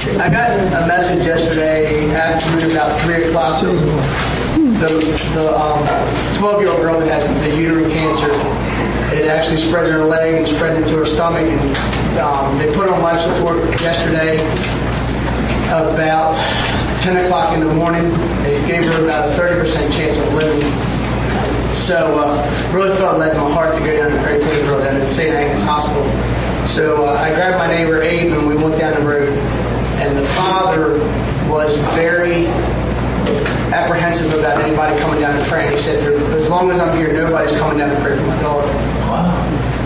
I got a message yesterday afternoon about 3 o'clock. The 12-year-old girl that has the uterine cancer, it actually spread in her leg and spread into her stomach. And they put her on life support yesterday about 10 o'clock in the morning. They gave her about a 30% chance of living. So really felt led in my heart to go down and pray for the girl down at St. Agnes Hospital. So I grabbed my neighbor Abe and we went down the road. And the father was very apprehensive about anybody coming down and praying. He said, as long as I'm here, nobody's coming down to pray for my daughter. Wow.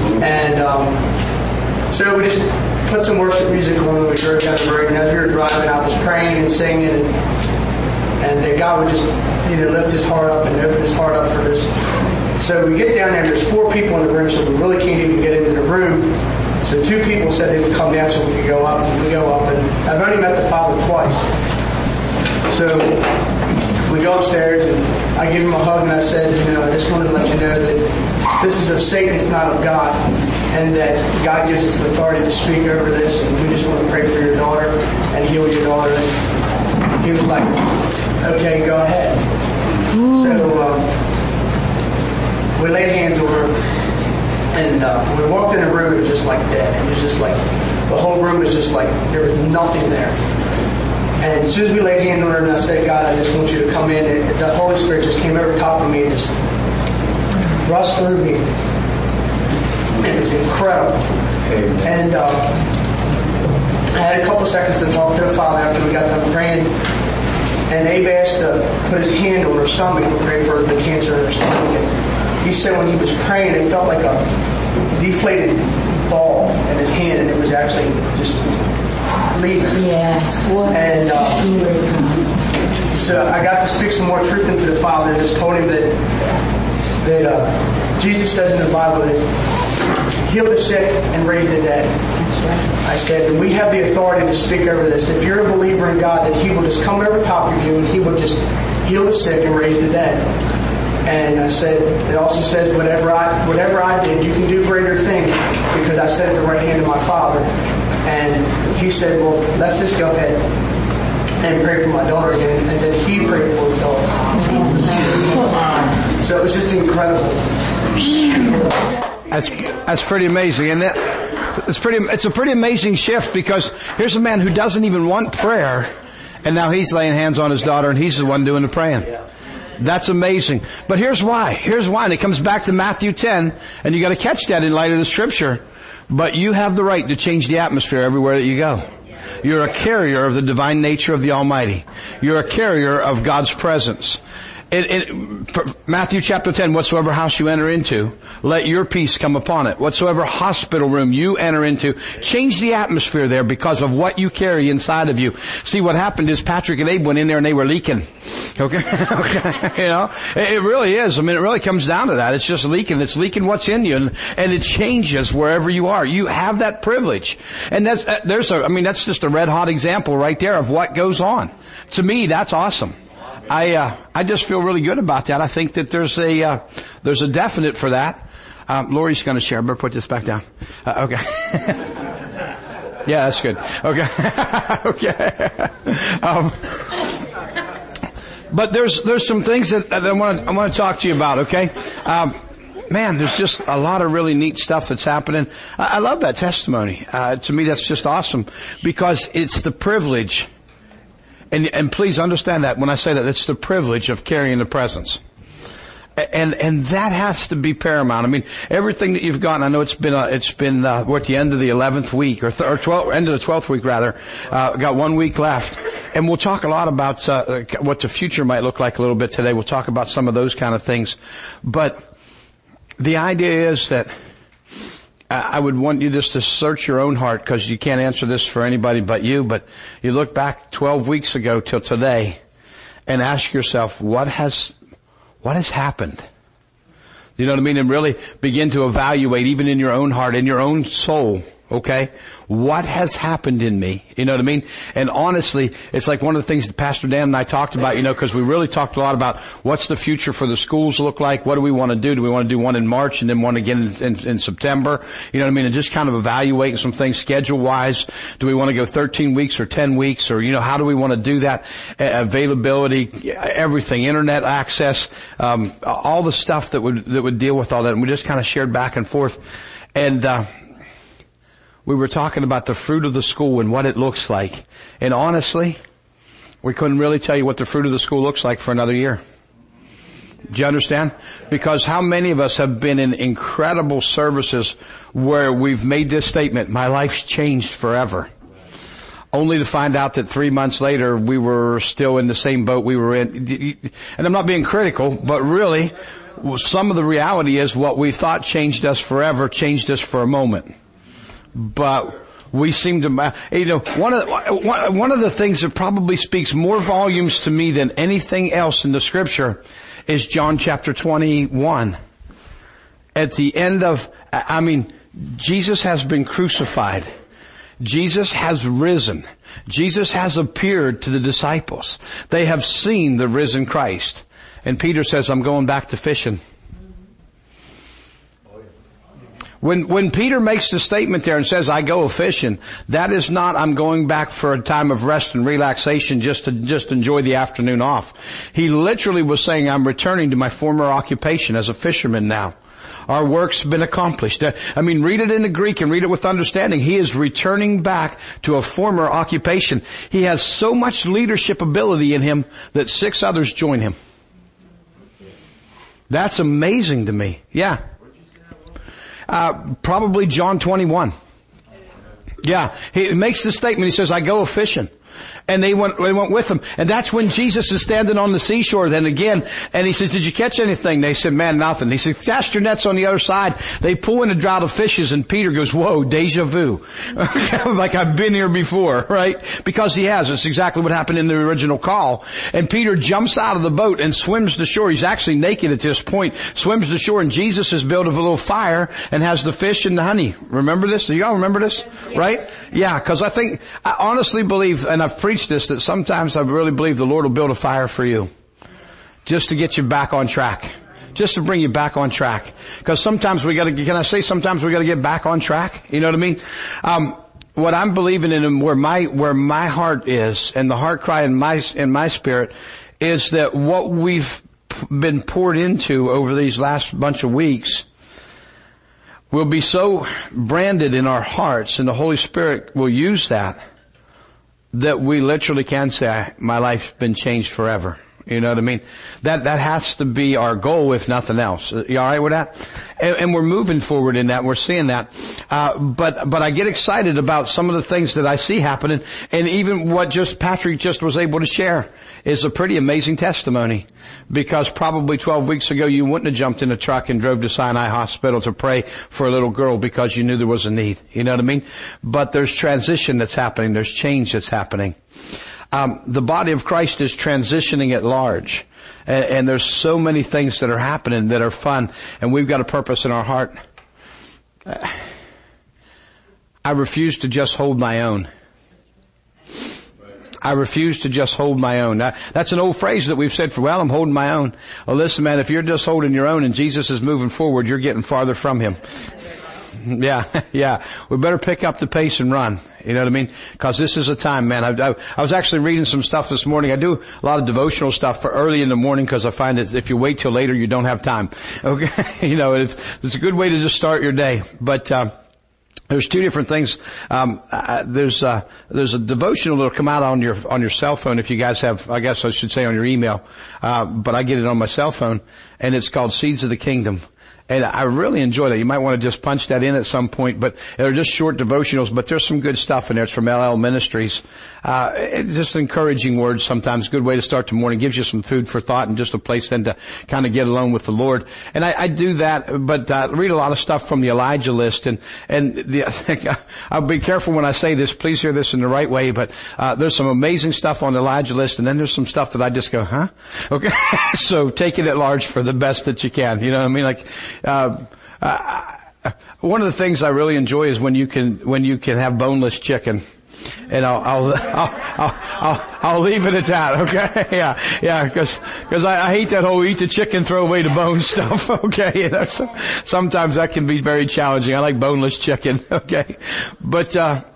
And so we just put some worship music on and we drove down the road. And as we were driving, I was praying and singing. And that God would just, lift his heart up and open his heart up for this. So we get down there, and there's 4 people in the room, so we really can't even get into the room. So 2 people said they would come down so we could go up, and we go up. And I've only met the father twice. So we go upstairs, and I give him a hug, and I said, I just wanted to let you know that this is of Satan, it's not of God. And that God gives us the authority to speak over this, and we just want to pray for your daughter and heal your daughter. And he was like, okay, go ahead. So we laid hands on her, and when we walked in the room, it was just like dead. It was just like, the whole room was just like, there was nothing there. And as soon as we laid hands on her, and I said, God, I just want you to come in, and the Holy Spirit just came over top of me and just rushed through me. It was incredible. And I had a couple seconds to talk to the Father after we got done praying. And Abe asked to put his hand on her stomach and pray for the cancer in her stomach. And he said when he was praying, it felt like a deflated ball in his hand, and it was actually just leaving. Yes. And so I got to speak some more truth into the Father and just told him that Jesus says in the Bible that heal the sick and raise the dead. I said, and we have the authority to speak over this. If you're a believer in God, that he will just come over top of you and he will just heal the sick and raise the dead. And I said, it also says, whatever I did, you can do greater things because I sat at the right hand of my Father. And he said, well, let's just go ahead and pray for my daughter again. And then he prayed for his daughter. So it was just incredible. That's pretty amazing, isn't it? It's a pretty amazing shift because here's a man who doesn't even want prayer, and now he's laying hands on his daughter and he's the one doing the praying. That's amazing. But here's why. And it comes back to Matthew 10, and you got to catch that in light of the scripture. But you have the right to change the atmosphere everywhere that you go. You're a carrier of the divine nature of the Almighty. You're a carrier of God's presence. Matthew chapter 10, whatsoever house you enter into, let your peace come upon it. Whatsoever hospital room you enter into, change the atmosphere there because of what you carry inside of you. See, what happened is Patrick and Abe went in there and they were leaking. Okay? It really is. I mean, it really comes down to that. It's just leaking. It's leaking what's in you, and it changes wherever you are. You have that privilege. And that's just a red hot example right there of what goes on. To me, that's awesome. I just feel really good about that. I think that there's a definite for that. Lori's going to share. I better put this back down. Okay. Yeah, that's good. Okay. Okay. But there's some things that I want to talk to you about. Okay. Man, there's just a lot of really neat stuff that's happening. I love that testimony. To me, that's just awesome because it's the privilege. And please understand that when I say that, it's the privilege of carrying the presence. And that has to be paramount. I mean, everything that you've gotten, I know we're at the end of the 11th week, or end of the 12th week rather, got 1 week left. And we'll talk a lot about, what the future might look like a little bit today. We'll talk about some of those kind of things. But the idea is that, I would want you just to search your own heart because you can't answer this for anybody but you. But you look back 12 weeks ago till today and ask yourself, what has happened? You know what I mean? And really begin to evaluate even in your own heart, in your own soul, Okay? What has happened in me? You know what I mean? And honestly, it's like one of the things that Pastor Dan and I talked about, because we really talked a lot about what's the future for the schools look like? What do we want to do? Do we want to do one in March and then one again in September? You know what I mean? And just kind of evaluating some things schedule-wise. Do we want to go 13 weeks or 10 weeks? Or, how do we want to do that? Availability, everything, internet access, all the stuff that would deal with all that. And we just kind of shared back and forth. And, we were talking about the fruit of the school and what it looks like. And honestly, we couldn't really tell you what the fruit of the school looks like for another year. Do you understand? Because how many of us have been in incredible services where we've made this statement, my life's changed forever. Only to find out that 3 months later we were still in the same boat we were in. And I'm not being critical, but really, some of the reality is what we thought changed us forever changed us for a moment. But we seem to, one of the things that probably speaks more volumes to me than anything else in the scripture is John chapter 21. At the end of, Jesus has been crucified. Jesus has risen. Jesus has appeared to the disciples. They have seen the risen Christ. And Peter says, I'm going back to fishing. When Peter makes the statement there and says, I go a-fishing, that is not, I'm going back for a time of rest and relaxation just to enjoy the afternoon off. He literally was saying, I'm returning to my former occupation as a fisherman now. Our work's been accomplished. Read it in the Greek and read it with understanding. He is returning back to a former occupation. He has so much leadership ability in him that 6 others join him. That's amazing to me. Yeah. Probably John 21. Yeah. He makes the statement. He says, I go a-fishing. And they went with him. And that's when Jesus is standing on the seashore then again. And he says, did you catch anything? They said, man, nothing. He said, cast your nets on the other side. They pull in a drought of fishes and Peter goes, whoa, deja vu. Like I've been here before, right? Because he has. It's exactly what happened in the original call. And Peter jumps out of the boat and swims to shore. He's actually naked at this point. Swims to shore and Jesus has built a little fire and has the fish and the honey. Remember this? Do y'all remember this? Right? Yeah, cause I honestly believe, and I've preached this, that sometimes I really believe the Lord will build a fire for you. Just to get you back on track. Just to bring you back on track. Cause sometimes sometimes we gotta get back on track? You know what I mean? What I'm believing in and where my heart is, and the heart cry in my spirit, is that what we've been poured into over these last bunch of weeks will be so branded in our hearts, and the Holy Spirit will use that we literally can say, my life's been changed forever. You know what I mean? That has to be our goal, if nothing else. You all right with that? And we're moving forward in that. We're seeing that. But I get excited about some of the things that I see happening. And even what Patrick just was able to share is a pretty amazing testimony. Because probably 12 weeks ago you wouldn't have jumped in a truck and drove to Sinai Hospital to pray for a little girl because you knew there was a need. You know what I mean? But there's transition that's happening. There's change that's happening. The body of Christ is transitioning at large. And there's so many things that are happening that are fun. And we've got a purpose in our heart. I refuse to just hold my own. I refuse to just hold my own. That's an old phrase that we've said for, I'm holding my own. Well, listen, man, if you're just holding your own and Jesus is moving forward, you're getting farther from him. Yeah. We better pick up the pace and run. You know what I mean? Cause this is a time, man. I was actually reading some stuff this morning. I do a lot of devotional stuff for early in the morning cause I find that if you wait till later, you don't have time. Okay. It's a good way to just start your day. But, there's 2 different things. There's a devotional that'll come out on your cell phone if you guys have, I guess I should say on your email. But I get it on my cell phone and it's called Seeds of the Kingdom. And I really enjoy that. You might want to just punch that in at some point, but they're just short devotionals, but there's some good stuff in there. It's from LL Ministries. It's just encouraging words sometimes. Good way to start the morning. Gives you some food for thought and just a place then to kind of get alone with the Lord. And I do that, but read a lot of stuff from the Elijah list. And I'll be careful when I say this. Please hear this in the right way, but there's some amazing stuff on the Elijah list, and then there's some stuff that I just go, huh? Okay. So take it at large for the best that you can. You know what I mean? one of the things I really enjoy is when you can have boneless chicken. And I'll leave it at that, okay? Yeah, cause I hate that whole eat the chicken, throw away the bone stuff, okay? Sometimes that can be very challenging. I like boneless chicken, okay? But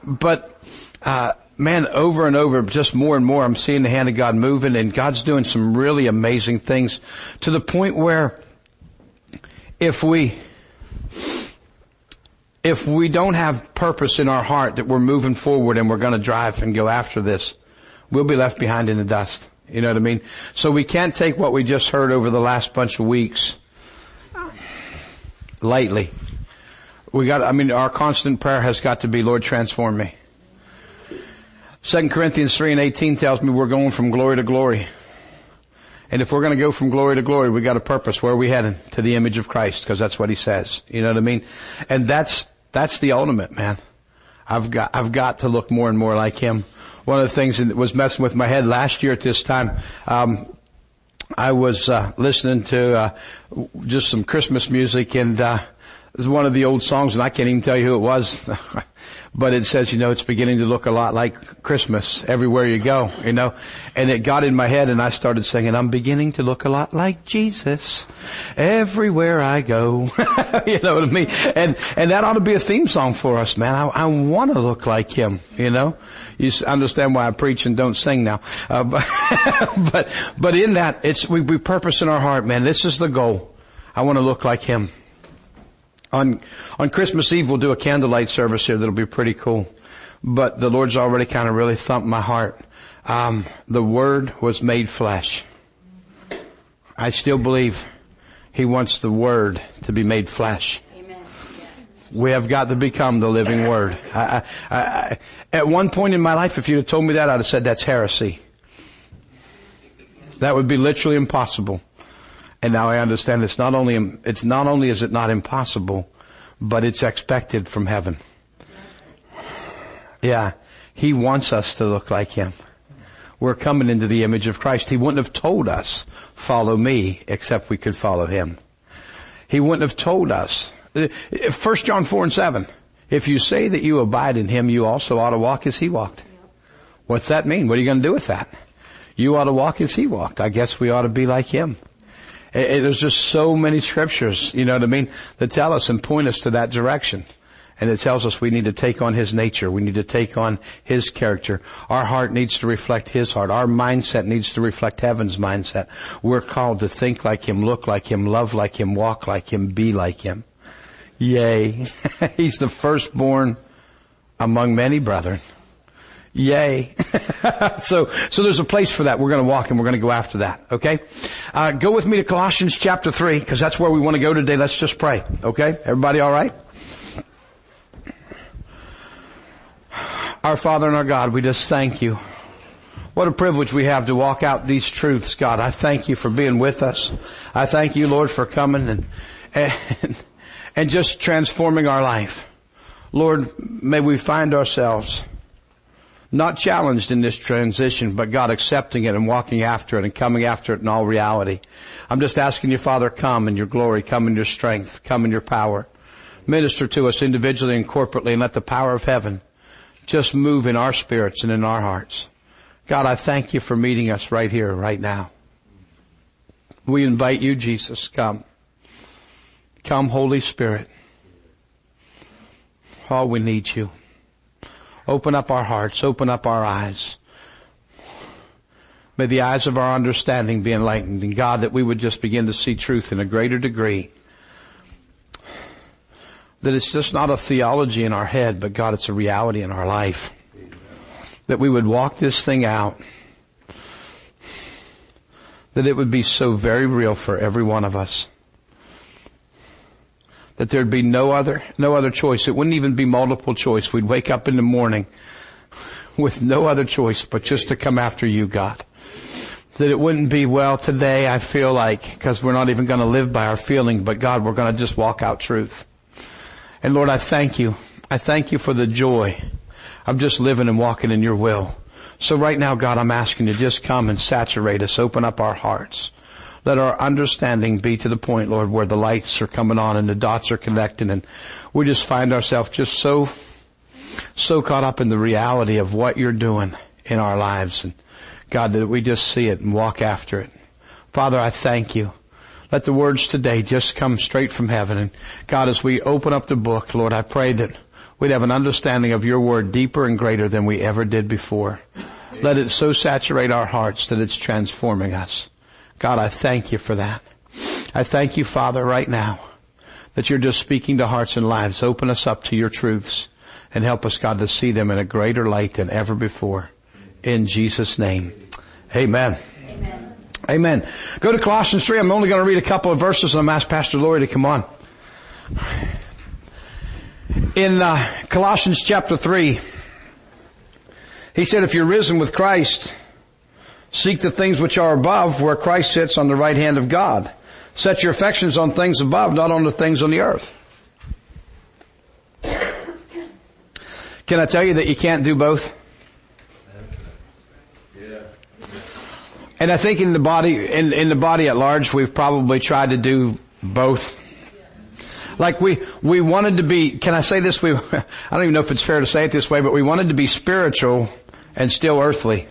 man, over and over, just more and more, I'm seeing the hand of God moving, and God's doing some really amazing things to the point where if we don't have purpose in our heart that we're moving forward and we're going to drive and go after this, we'll be left behind in the dust. You know what I mean? So we can't take what we just heard over the last bunch of weeks lightly. Our constant prayer has got to be, Lord, transform me. 2 Corinthians 3:18 tells me we're going from glory to glory. And if we're going to go from glory to glory, we got a purpose. Where are we heading? To the image of Christ, because that's what he says. You know what I mean? And that's the ultimate, man. I've got to look more and more like him. One of the things that was messing with my head last year at this time, I was listening to just some Christmas music, and it was one of the old songs, and I can't even tell you who it was. But it says, it's beginning to look a lot like Christmas everywhere you go, and it got in my head, and I started singing, I'm beginning to look a lot like Jesus everywhere I go. You know what I mean? And that ought to be a theme song for us, man. I want to look like him, You understand why I preach and don't sing now. But in that, we purpose in our heart, man. This is the goal. I want to look like him. On Christmas Eve, we'll do a candlelight service here that'll be pretty cool. But the Lord's already kind of really thumped my heart. The Word was made flesh. I still believe he wants the Word to be made flesh. Amen. We have got to become the living Word. At one point in my life, if you'd have told me that, I'd have said that's heresy. That would be literally impossible. And now I understand it's not only is it not impossible, but it's expected from heaven. Yeah. He wants us to look like him. We're coming into the image of Christ. He wouldn't have told us, follow me, except we could follow him. He wouldn't have told us. 1 John 4:7. If you say that you abide in him, you also ought to walk as he walked. What's that mean? What are you going to do with that? You ought to walk as he walked. I guess we ought to be like him. There's just so many scriptures, that tell us and point us to that direction. And it tells us we need to take on his nature. We need to take on his character. Our heart needs to reflect his heart. Our mindset needs to reflect heaven's mindset. We're called to think like him, look like him, love like him, walk like him, be like him. Yay. He's the firstborn among many brethren. Yay. So there's a place for that. We're going to walk and we're going to go after that. Okay? Go with me to Colossians chapter 3, because that's where we want to go today. Let's just pray. Okay? Everybody all right? Our Father and our God, we just thank you. What a privilege we have to walk out these truths, God. I thank you for being with us. I thank you, Lord, for coming and just transforming our life. Lord, may we find ourselves not challenged in this transition, but God accepting it and walking after it and coming after it in all reality. I'm just asking you, Father, come in your glory, come in your strength, come in your power. Minister to us individually and corporately, and let the power of heaven just move in our spirits and in our hearts. God, I thank you for meeting us right here, right now. We invite you, Jesus, come. Come, Holy Spirit. Oh, we need you. Open up our hearts, open up our eyes. May the eyes of our understanding be enlightened, and God, that we would just begin to see truth in a greater degree. That it's just not a theology in our head, but God, it's a reality in our life. That we would walk this thing out. That it would be so very real for every one of us. That there'd be no other choice. It wouldn't even be multiple choice. We'd wake up in the morning with no other choice but just to come after you, God. That it wouldn't be, well, today I feel like, because we're not even going to live by our feeling, but God, we're going to just walk out truth. And Lord, I thank you. I thank you for the joy of just living and walking in your will. So right now, God, I'm asking you to just come and saturate us, open up our hearts. Let our understanding be to the point, Lord, where the lights are coming on and the dots are connecting, and we just find ourselves just so caught up in the reality of what you're doing in our lives. And God, that we just see it and walk after it. Father, I thank you. Let the words today just come straight from heaven. And God, as we open up the book, Lord, I pray that we'd have an understanding of your word deeper and greater than we ever did before. Let it so saturate our hearts that it's transforming us. God, I thank you for that. I thank you, Father, right now that you're just speaking to hearts and lives. Open us up to your truths and help us, God, to see them in a greater light than ever before. In Jesus' name, amen. Amen. Amen. Go to Colossians 3. I'm only going to read a couple of verses and I'm going to ask Pastor Lori to come on. In Colossians chapter 3, he said, if you're risen with Christ, seek the things which are above, where Christ sits on the right hand of God. Set your affections on things above, not on the things on the earth. Can I tell you that you can't do both? And I think in the body at large, we've probably tried to do both. Like we wanted to be, can I say this? I don't even know if it's fair to say it this way, but we wanted to be spiritual and still earthly.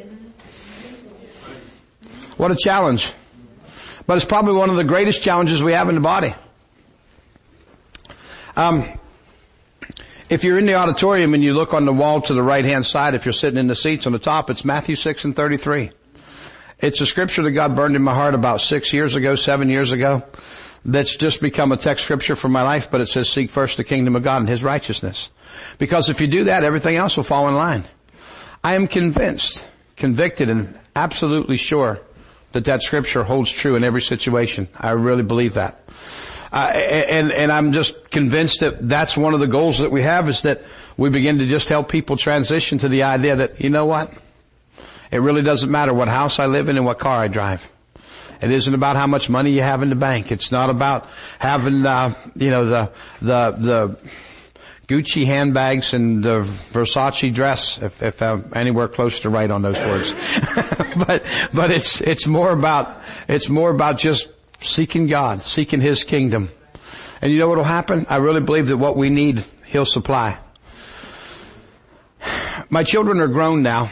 What a challenge. But it's probably one of the greatest challenges we have in the body. If you're in the auditorium and you look on the wall to the right-hand side, if you're sitting in the seats on the top, it's Matthew 6:33. It's a scripture that God burned in my heart about 7 years ago. That's just become a text scripture for my life, but it says, seek first the kingdom of God and his righteousness. Because if you do that, everything else will fall in line. I am convinced, convicted, and absolutely sure that scripture holds true in every situation. I really believe that. And I'm just convinced that that's one of the goals that we have, is that we begin to just help people transition to the idea that, you know what? It really doesn't matter what house I live in and what car I drive. It isn't about how much money you have in the bank. It's not about having, the Gucci handbags and the Versace dress, if I'm anywhere close to right on those words. but it's more about just seeking God, seeking his kingdom. And you know what will happen? I really believe that what we need, he'll supply. My children are grown now.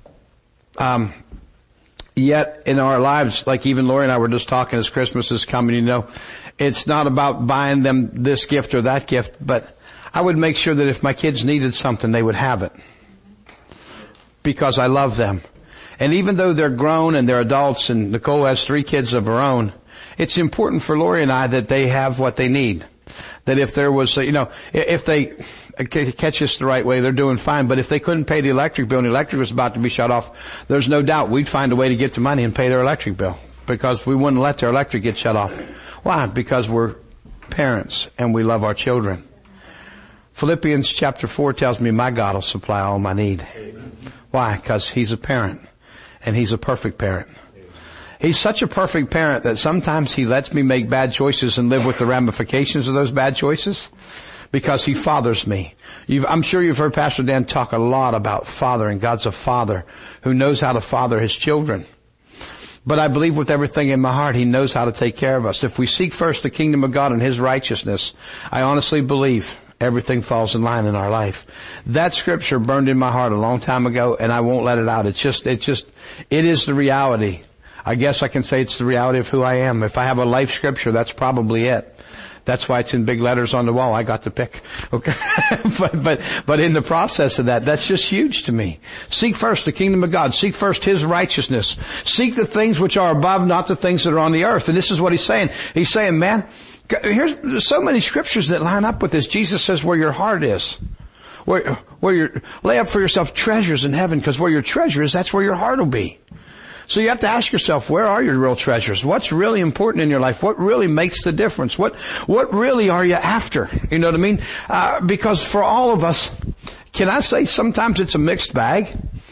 Yet in our lives, like even Lori and I were just talking as Christmas is coming, it's not about buying them this gift or that gift, but I would make sure that if my kids needed something, they would have it. Because I love them. And even though they're grown and they're adults, and Nicole has 3 kids of her own, it's important for Lori and I that they have what they need. That if there was, if they catch us the right way, they're doing fine. But if they couldn't pay the electric bill and the electric was about to be shut off, there's no doubt we'd find a way to get the money and pay their electric bill. Because we wouldn't let their electric get shut off. Why? Because we're parents and we love our children. Philippians chapter 4 tells me my God will supply all my need. Amen. Why? Because he's a parent. And he's a perfect parent. He's such a perfect parent that sometimes he lets me make bad choices and live with the ramifications of those bad choices, because he fathers me. I'm sure you've heard Pastor Dan talk a lot about fathering. God's a father who knows how to father his children. But I believe with everything in my heart, he knows how to take care of us. If we seek first the kingdom of God and his righteousness, I honestly believe everything falls in line in our life. That scripture burned in my heart a long time ago, and I won't let it out. It is the reality. I guess I can say it's the reality of who I am. If I have a life scripture, that's probably it. That's why it's in big letters on the wall. I got to pick. Okay. but in the process of that, that's just huge to me. Seek first the kingdom of God. Seek first his righteousness. Seek the things which are above, not the things that are on the earth. And this is what he's saying. He's saying, man, there's so many scriptures that line up with this. Jesus says where your heart is. Lay up for yourself treasures in heaven, because where your treasure is, that's where your heart will be. So you have to ask yourself, where are your real treasures? What's really important in your life? What really makes the difference? What really are you after? You know what I mean? Because for all of us, can I say sometimes it's a mixed bag?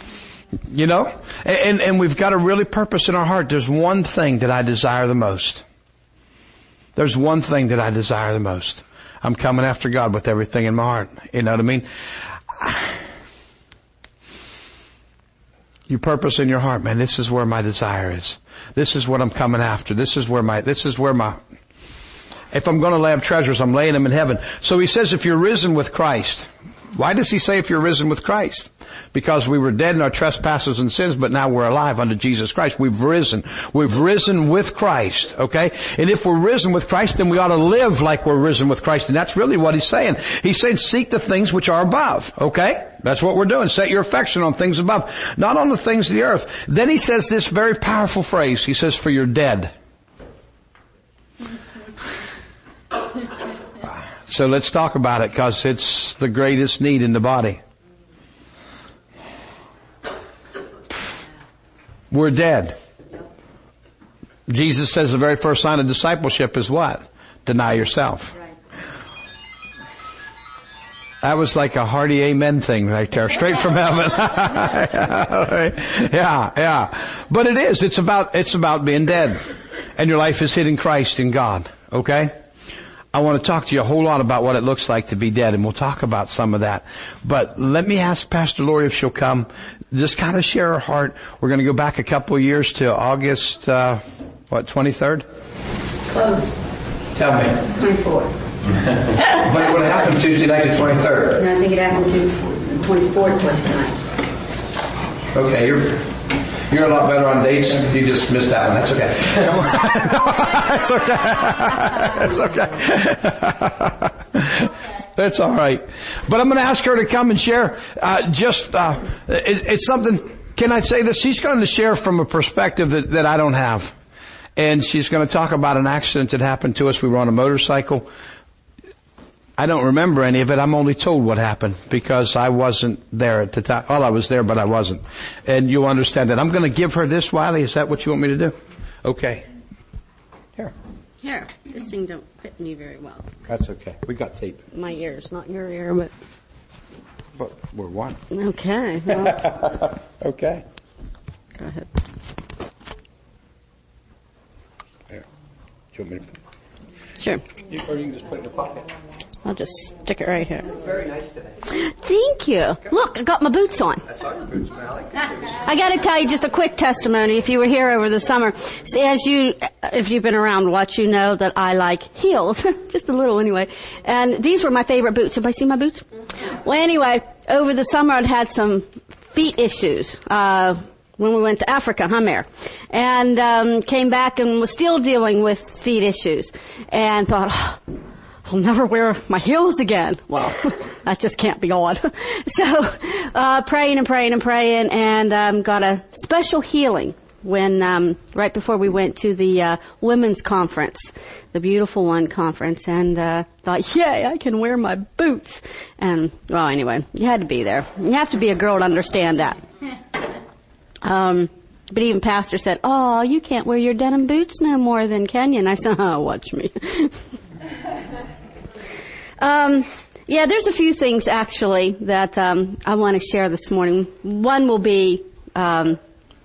And we've got a really purpose in our heart. There's one thing that I desire the most. There's one thing that I desire the most. I'm coming after God with everything in my heart. You know what I mean? You purpose in your heart, man, this is where my desire is. This is what I'm coming after. If I'm going to lay up treasures, I'm laying them in heaven. So he says if you're risen with Christ. Why does he say if you're risen with Christ? Because we were dead in our trespasses and sins, but now we're alive unto Jesus Christ. We've risen. We've risen with Christ, okay? And if we're risen with Christ, then we ought to live like we're risen with Christ. And that's really what he's saying. He's saying seek the things which are above, okay? That's what we're doing. Set your affection on things above, not on the things of the earth. Then he says this very powerful phrase. He says, for you're dead. So let's talk about it because it's the greatest need in the body. We're dead. Jesus says the very first sign of discipleship is what? Deny yourself. That was like a hearty amen thing right there, straight from heaven. Yeah. But it is. It's about being dead. And your life is hid in Christ in God. Okay? I want to talk to you a whole lot about what it looks like to be dead, and we'll talk about some of that. But let me ask Pastor Lori if she'll come, just kind of share her heart. We're going to go back a couple of years to August, 23rd? Close. Tell me. 24. But it would have happened Tuesday night the 23rd. No, I think it happened to 24th was tonight. Okay, you're a lot better on dates. You just missed that one. That's okay. It's okay. That's all right. But I'm going to ask her to come and share. It's something. Can I say this? She's going to share from a perspective that I don't have, and she's going to talk about an accident that happened to us. We were on a motorcycle. I don't remember any of it. I'm only told what happened because I wasn't there at the time. Well, I was there, but I wasn't. And you'll understand that. I'm going to give her this, Wiley. Is that what you want me to do? Okay. Here. This thing don't fit me very well. That's okay. We got tape. My ears, not your ear, but... But we're one. Okay. Well, okay. go ahead. Here. Do you want me to... Sure. Or you can just put it in your pocket. I'll just stick it right here. Very nice today. Thank you. Look, I got my boots on. That's all your boots, man. I like the boots. I got to tell you just a quick testimony. If you were here over the summer, if you've been around, you know that I like heels, just a little anyway. And these were my favorite boots. Everybody see my boots? Well, anyway, over the summer I'd had some feet issues. When we went to Africa, Hamer, and came back and was still dealing with feet issues, and thought, I'll never wear my heels again. Well, that just can't be on. So, praying, and got a special healing when right before we went to the women's conference, the Beautiful One conference, and thought, yay, I can wear my boots. And well, anyway, you had to be there. You have to be a girl to understand that. But even Pastor said, oh, you can't wear your denim boots no more then, can you? And I said, oh, watch me. Yeah, there's a few things actually that, I want to share this morning. One will be, I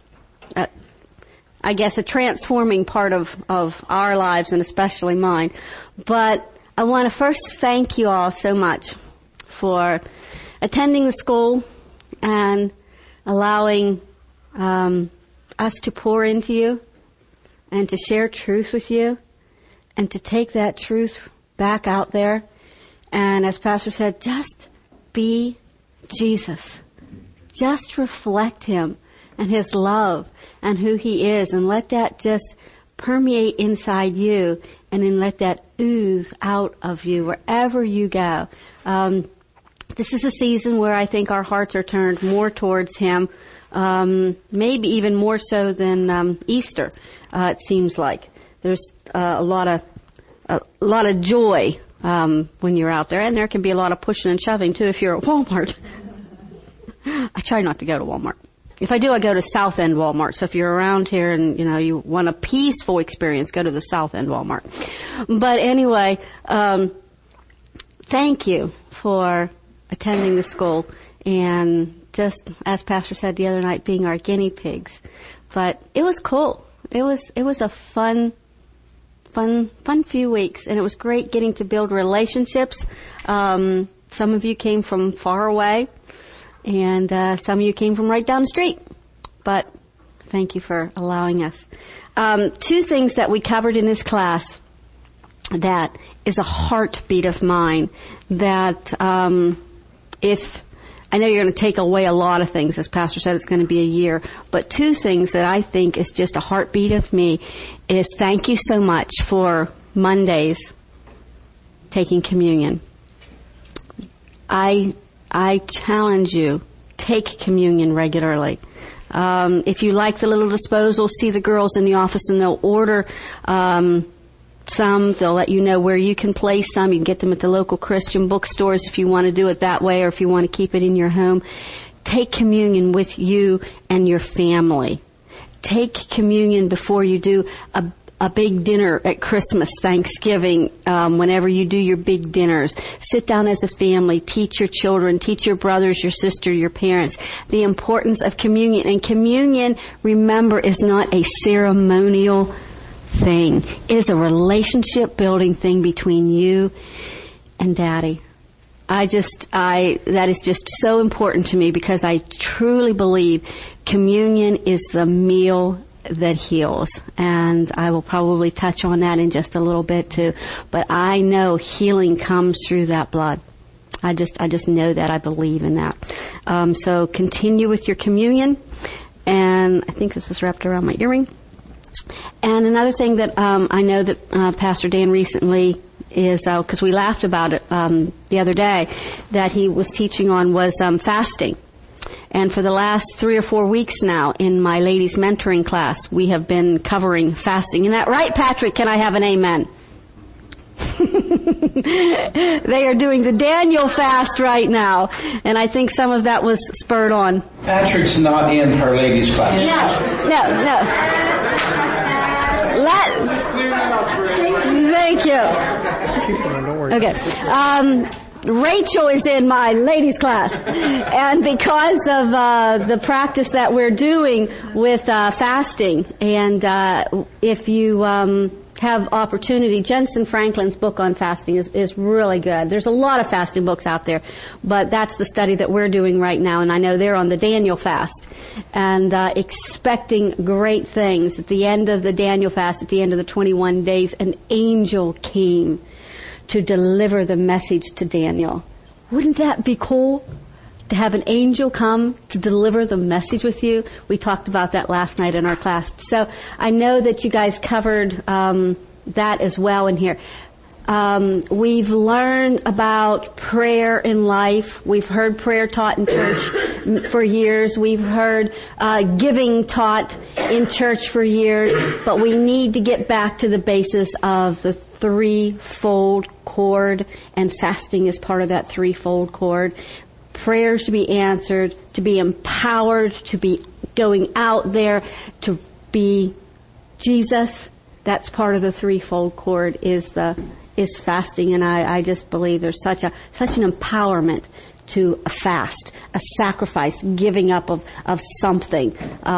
guess a transforming part of our lives and especially mine. But I want to first thank you all so much for attending the school and allowing us to pour into you and to share truth with you and to take that truth back out there. And as Pastor said, just be Jesus. Just reflect Him and His love and who He is, and let that just permeate inside you, and then let that ooze out of you wherever you go. This is a season where I think our hearts are turned more towards Him. Maybe even more so than Easter. It seems like there's a lot of joy when you're out there, and there can be a lot of pushing and shoving too if you're at Walmart. I try not to go to Walmart. If I do, I go to South End Walmart. So if you're around here and you want a peaceful experience, go to the South End Walmart. But anyway, thank you for attending the school and just, as Pastor said the other night, being our guinea pigs. But it was cool. It was a fun few weeks, and it was great getting to build relationships. Some of you came from far away, and some of you came from right down the street. but thank you for allowing us. 2 things that we covered in this class that is a heartbeat of mine, that if I know you're going to take away a lot of things, as Pastor said, it's going to be a year, but 2 things that I think is just a heartbeat of me is thank you so much for Mondays taking communion. I challenge you, take communion regularly. If you like the little disposal, see the girls in the office and they'll order some. They'll let you know where you can place some. You can get them at the local Christian bookstores if you want to do it that way, or if you want to keep it in your home. Take communion with you and your family. Take communion before you do a big dinner at Christmas, Thanksgiving, whenever you do your big dinners. Sit down as a family, teach your children, teach your brothers, your sister, your parents, the importance of communion. And communion, remember, is not a ceremonial thing. It is a relationship building thing between you and Daddy. That is just so important to me, because I truly believe communion is the meal that heals. And I will probably touch on that in just a little bit too. But I know healing comes through that blood. I just know that. I believe in that. So continue with your communion. And I think this is wrapped around my earring. And another thing that I know that Pastor Dan recently is, because we laughed about it the other day, that he was teaching on was fasting. And for the last 3 or 4 weeks now in my ladies mentoring class, we have been covering fasting. Isn't that right, Patrick? Can I have an amen? They are doing the Daniel fast right now. And I think some of that was spurred on. Patrick's not in her ladies class. No. Thank you. Okay. Rachel is in my ladies class, and because of the practice that we're doing with fasting, and if you have opportunity, Jensen Franklin's book on fasting is really good. There's a lot of fasting books out there, but that's the study that we're doing right now, and I know they're on the Daniel fast, and expecting great things. At the end of the Daniel fast, at the end of the 21 days, an angel came to deliver the message to Daniel. Wouldn't that be cool? To have an angel come to deliver the message with you? We talked about that last night in our class. So I know that you guys covered that as well in here. We've learned about prayer in life. We've heard prayer taught in church for years. We've heard giving taught in church for years. But we need to get back to the basis of the threefold cord, and fasting is part of that threefold cord. Prayers to be answered, to be empowered, to be going out there, to be Jesus. That's part of the threefold cord is fasting, and I just believe there's such an empowerment to a fast, a sacrifice, giving up of something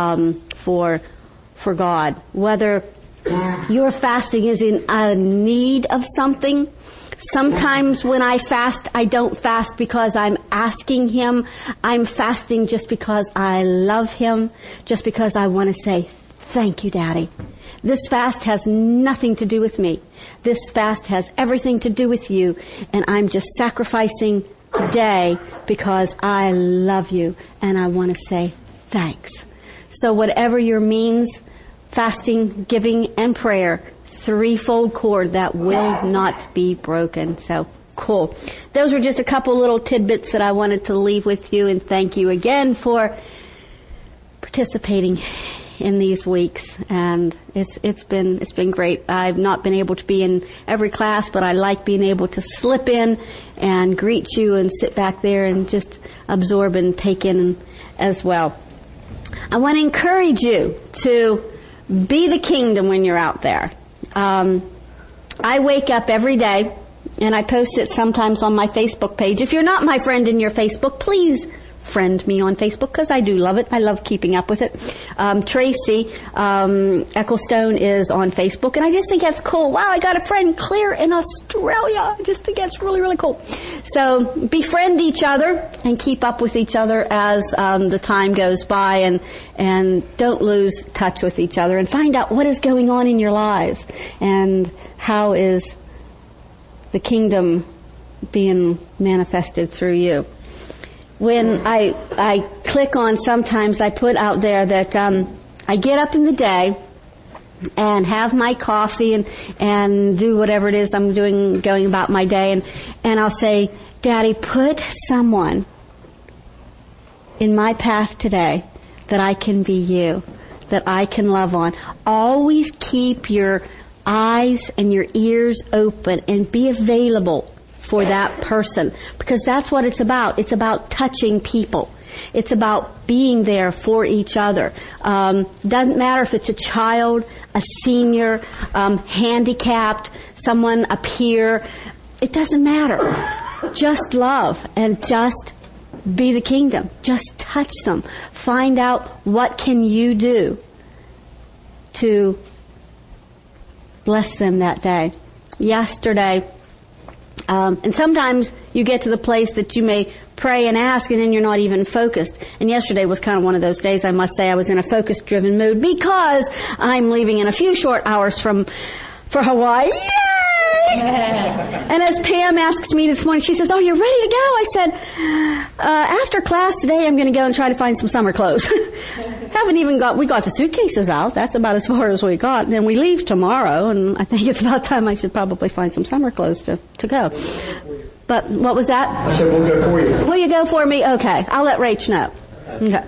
for God. Whether your fasting is in a need of something. Sometimes when I fast, I don't fast because I'm asking Him. I'm fasting just because I love Him, just because I want to say, thank you, Daddy. This fast has nothing to do with me. This fast has everything to do with you, and I'm just sacrificing today because I love you, and I want to say thanks. So whatever your means, fasting, giving, and prayer, threefold cord that will not be broken. So cool. Those were just a couple little tidbits that I wanted to leave with you, and thank you again for participating in these weeks. And it's been great. I've not been able to be in every class, but I like being able to slip in and greet you and sit back there and just absorb and take in as well. I want to encourage you to be the kingdom when you're out there. I wake up every day, and I post it sometimes on my Facebook page. If you're not my friend in your Facebook, please friend me on Facebook because I do love it. I love keeping up with it. Tracy Ecclestone is on Facebook, and I just think that's cool. Wow, I got a friend clear in Australia. I just think that's really, really cool. So befriend each other and keep up with each other as the time goes by, and don't lose touch with each other, and find out what is going on in your lives and how is the kingdom being manifested through you. When I click on, sometimes I put out there that I get up in the day and have my coffee and do whatever it is I'm doing, going about my day, and I'll say, Daddy, put someone in my path today that I can be you, that I can love on. Always keep your eyes and your ears open and be available for that person, because that's what it's about. It's about touching people. It's about being there for each other. Doesn't matter if it's a child, a senior, handicapped, someone, a peer. It doesn't matter. Just love and just be the kingdom. Just touch them. Find out what can you do to bless them that day. Yesterday, and sometimes you get to the place that you may pray and ask, and then you're not even focused. And yesterday was kind of one of those days, I must say. I was in a focus-driven mood because I'm leaving in a few short hours for Hawaii. Yay! And as Pam asks me this morning, she says, "Oh, you're ready to go?" I said, after class today, I'm going to go and try to find some summer clothes. We got the suitcases out. That's about as far as we got. Then we leave tomorrow, and I think it's about time I should probably find some summer clothes to go. But what was that? I said, we'll go for you. Will you go for me? Okay. I'll let Rach know. Okay.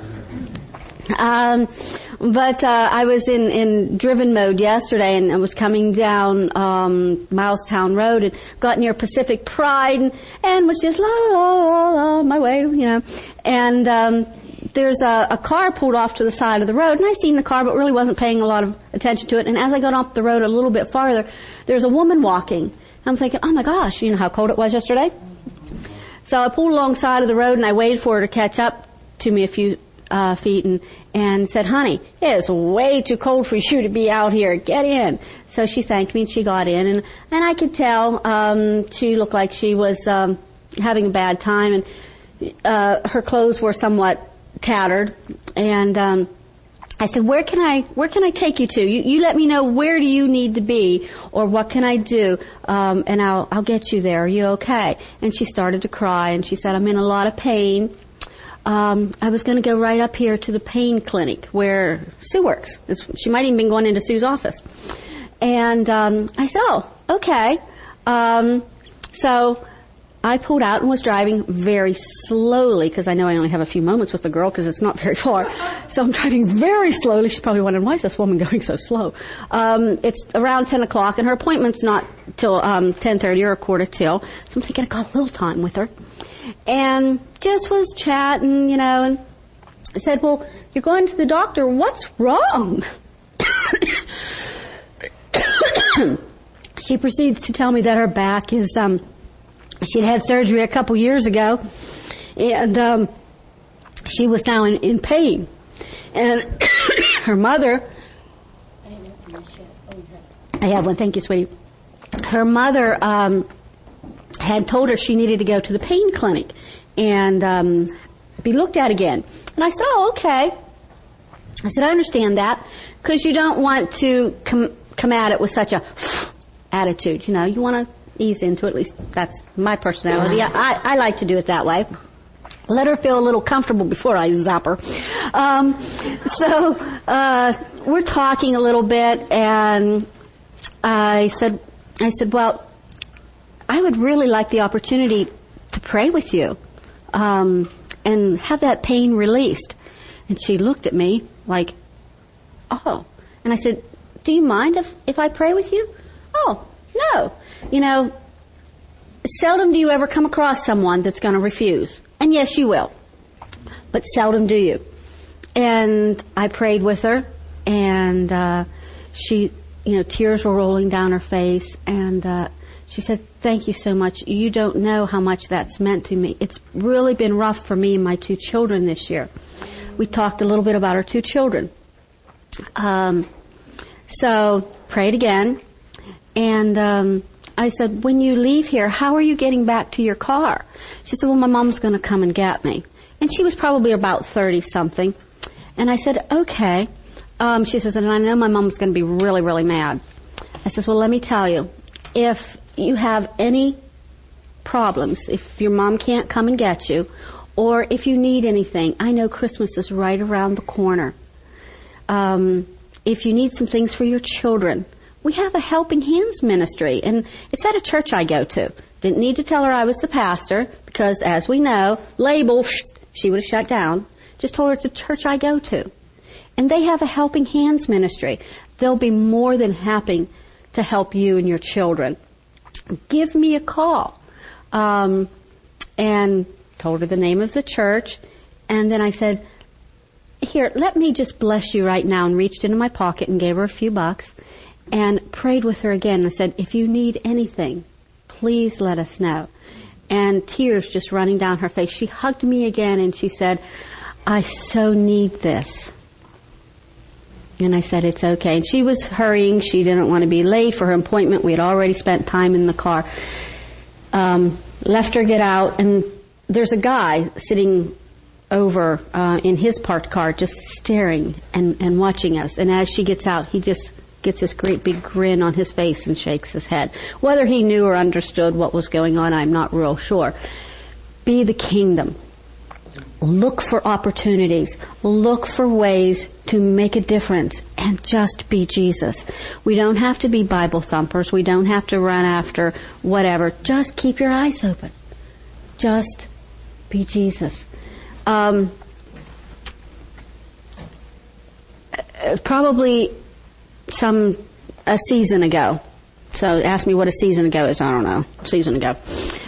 But I was in driven mode yesterday, and I was coming down Milestown Road and got near Pacific Pride and was just la my way, And there's a car pulled off to the side of the road, and I seen the car but really wasn't paying a lot of attention to it. And as I got off the road a little bit farther, there's a woman walking. I'm thinking, oh my gosh, you know how cold it was yesterday? So I pulled alongside of the road and I waited for her to catch up to me a few feet and said, "Honey, it is way too cold for you to be out here. Get in." So she thanked me and she got in, and I could tell she looked like she was having a bad time, and her clothes were somewhat tattered, and I said, where can I take you to? You let me know, where do you need to be, or what can I do, and I'll get you there. Are you okay? And she started to cry, and she said, "I'm in a lot of pain. I was going to go right up here to the pain clinic where Sue works." She might even been going into Sue's office. And I said, "Oh, okay." So I pulled out and was driving very slowly because I know I only have a few moments with the girl because it's not very far. So I'm driving very slowly. She's probably wondering, why is this woman going so slow? It's around 10 o'clock, and her appointment's not till 10:30 or a quarter till. So I'm thinking I got a little time with her. And just was chatting, and I said, "Well, you're going to the doctor. What's wrong?" She proceeds to tell me that her back is, she'd had surgery a couple years ago, and she was now in pain. And her mother, I have one, thank you, sweetie. Her mother had told her she needed to go to the pain clinic and be looked at again. And I said, "Oh, okay." I said, "I understand that, because you don't want to come at it with such a attitude. You want to ease into it. At least that's my personality. I like to do it that way. Let her feel a little comfortable before I zap her." So we're talking a little bit, and I said, "Well, I would really like the opportunity to pray with you and have that pain released." And she looked at me like, "Oh." And I said, "Do you mind if I pray with you?" "Oh, no. Seldom do you ever come across someone that's going to refuse. And yes, you will. But seldom do you." And I prayed with her, and she, tears were rolling down her face, and She said, thank you so much. You don't know how much that's meant to me. It's really been rough for me and my 2 children this year. We talked a little bit about our 2 children. So prayed again. And I said, when you leave here, how are you getting back to your car? She said, well, my mom's going to come and get me. And she was probably about 30-something. And I said, okay. She says, and I know my mom's going to be really, really mad. I says, well, let me tell you, if you have any problems, if your mom can't come and get you, or if you need anything, I know Christmas is right around the corner. If you need some things for your children, we have a Helping Hands ministry, and it's at a church I go to. Didn't need to tell her I was the pastor, because as we know, label, she would have shut down. Just told her it's a church I go to. And they have a Helping Hands ministry. They'll be more than happy to help you and your children. Give me a call. And told her the name of the church. And then I said, here, let me just bless you right now, and reached into my pocket and gave her a few bucks and prayed with her again. I said, if you need anything, please let us know. And tears just running down her face. She hugged me again and she said, I so need this. And I said, it's okay. And she was hurrying. She didn't want to be late for her appointment. We had already spent time in the car. Left her get out, and there's a guy sitting over in his parked car just staring and watching us. And as she gets out, he just gets this great big grin on his face and shakes his head. Whether he knew or understood what was going on, I'm not real sure. Be the kingdom. Look for opportunities. Look for ways to make a difference and just be Jesus. We don't have to be Bible thumpers. We don't have to run after whatever. Just keep your eyes open. Just be Jesus. Probably a season ago. So ask me what a season ago is. I don't know. A season ago.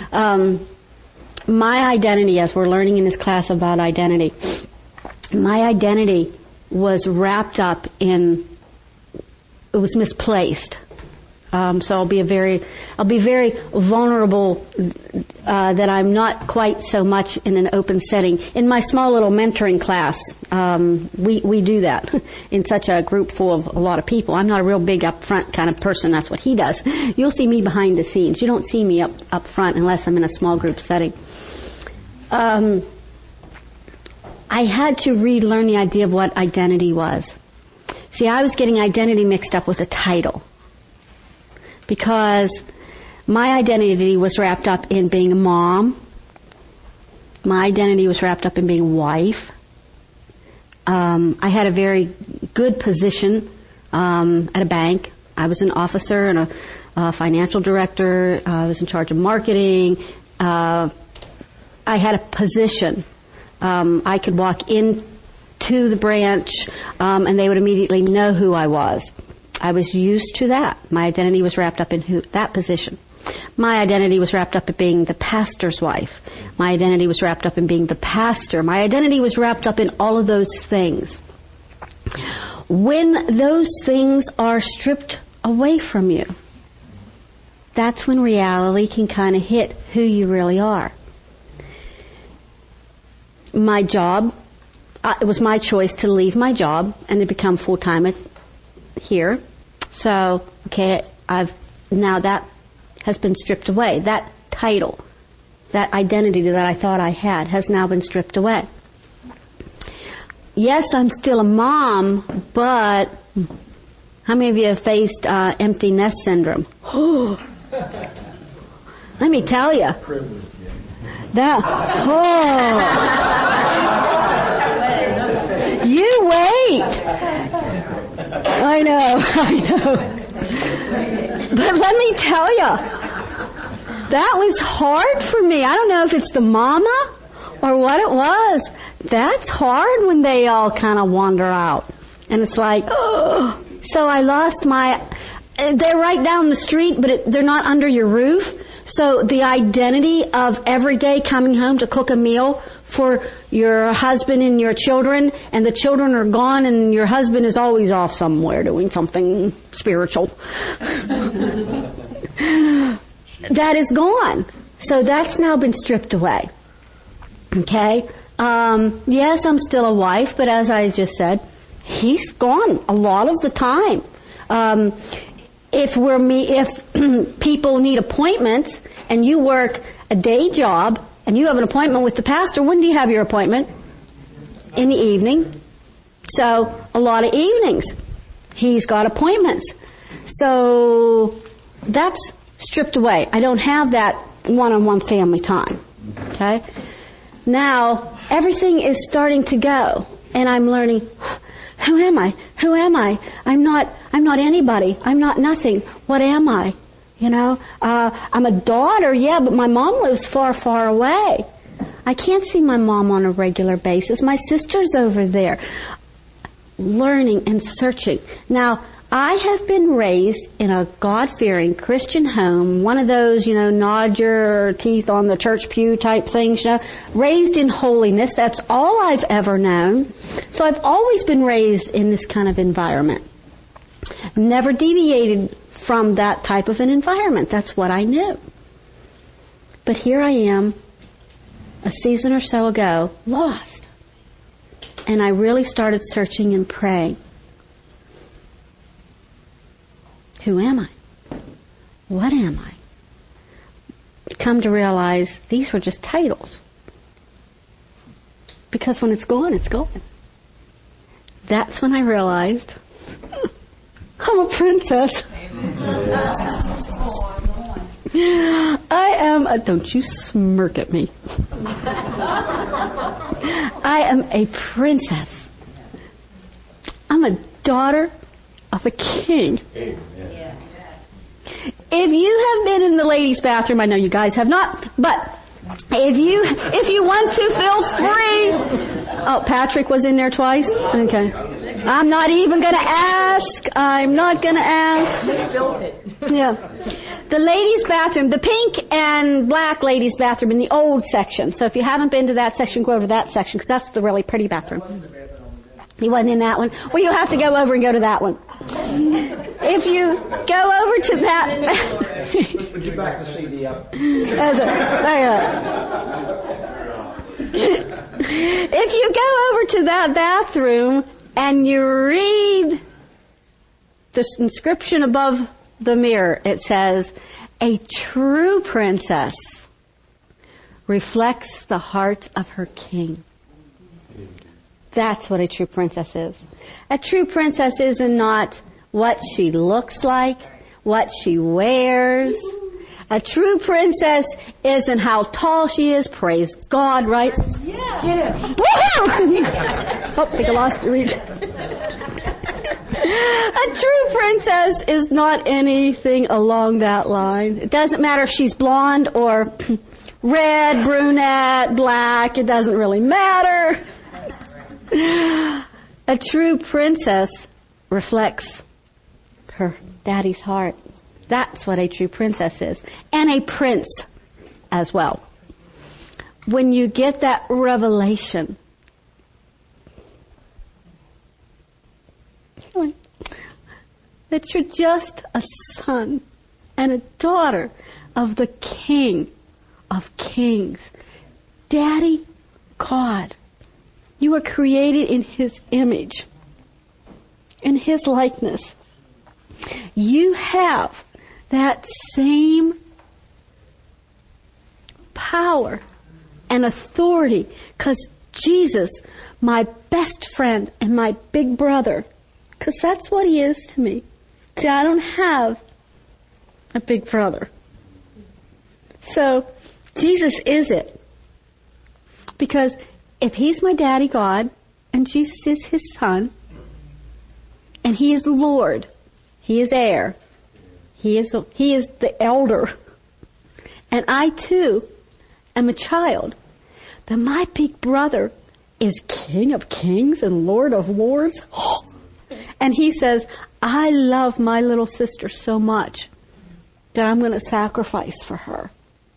My identity, as we're learning in this class about identity, my identity was wrapped up in, it was misplaced. So I'll be very vulnerable, that I'm not quite so much in an open setting. In my small little mentoring class, we do that in such a group full of a lot of people. I'm not a real big up front kind of person. That's what he does. You'll see me behind the scenes. You don't see me up front unless I'm in a small group setting. I had to relearn the idea of what identity was. See, I was getting identity mixed up with a title. Because my identity was wrapped up in being a mom. My identity was wrapped up in being a wife. I had a very good position at a bank. I was an officer and a financial director. I was in charge of marketing. I had a position. I could walk into the branch, and they would immediately know who I was. I was used to that. My identity was wrapped up in that position. My identity was wrapped up in being the pastor's wife. My identity was wrapped up in being the pastor. My identity was wrapped up in all of those things. When those things are stripped away from you, that's when reality can kind of hit who you really are. My job, it was my choice to leave my job and to become full-time here. So, okay, now that has been stripped away. That title, that identity that I thought I had has now been stripped away. Yes, I'm still a mom, but how many of you have faced empty nest syndrome? Let me tell you. You wait. I know. But let me tell you, that was hard for me. I don't know if it's the mama or what it was. That's hard when they all kind of wander out. And it's like, oh. So I lost they're right down the street, but they're not under your roof. So the identity of every day coming home to cook a meal for your husband and your children, and the children are gone and your husband is always off somewhere doing something spiritual. that is gone. So that's now been stripped away. Okay? Yes, I'm still a wife, but as I just said, he's gone a lot of the time. If people need appointments and you work a day job and you have an appointment with the pastor, when do you have your appointment? In the evening. So a lot of evenings he's got appointments. So that's stripped away. I don't have that one-on-one family time. Okay? Now everything is starting to go, and I'm learning, who am I? Who am I? I'm not anybody. I'm not nothing. What am I? You know, I'm a daughter, yeah, but my mom lives far, far away. I can't see my mom on a regular basis. My sister's over there. Learning and searching. Now, I have been raised in a God-fearing Christian home, one of those, nod your teeth on the church pew type things, raised in holiness. That's all I've ever known. So I've always been raised in this kind of environment. Never deviated from that type of an environment. That's what I knew. But here I am, a season or so ago, lost. And I really started searching and praying. Who am I? What am I? Come to realize these were just titles. Because when it's gone, it's gone. That's when I realized I'm a princess. I am don't you smirk at me. I am a princess. I'm a daughter of a king. If you have been in the ladies' bathroom, I know you guys have not, but if you want to, feel free. Oh, Patrick was in there twice? Okay. I'm not even going to ask. I'm not going to ask. Built it. Yeah. The ladies' bathroom, the pink and black ladies' bathroom in the old section. So if you haven't been to that section, go over to that section because that's the really pretty bathroom. He wasn't in that one. Well, you'll have to go over and go to that one. If you go over to that... Would you back the CD up? If you go over to that bathroom and you read the inscription above the mirror, it says, "A true princess reflects the heart of her king." That's what a true princess is. A true princess is not what she looks like, what she wears. A true princess isn't how tall she is. Praise God, right? Yeah. Get it. Oh, I think I lost the reach. A true princess is not anything along that line. It doesn't matter if she's blonde or red, brunette, black. It doesn't really matter. A true princess reflects her daddy's heart. That's what a true princess is. And a prince as well. When you get that revelation, that you're just a son and a daughter of the King of Kings, Daddy God. You are created in His image, in His likeness. You have that same power and authority because Jesus, my best friend and my big brother, because that's what He is to me. See, I don't have a big brother. So, Jesus is it. Because if He's my daddy God, and Jesus is His son, and He is Lord, He is heir, He is the elder, and I too am a child, then my big brother is King of Kings and Lord of Lords. And He says, I love my little sister so much that I'm going to sacrifice for her.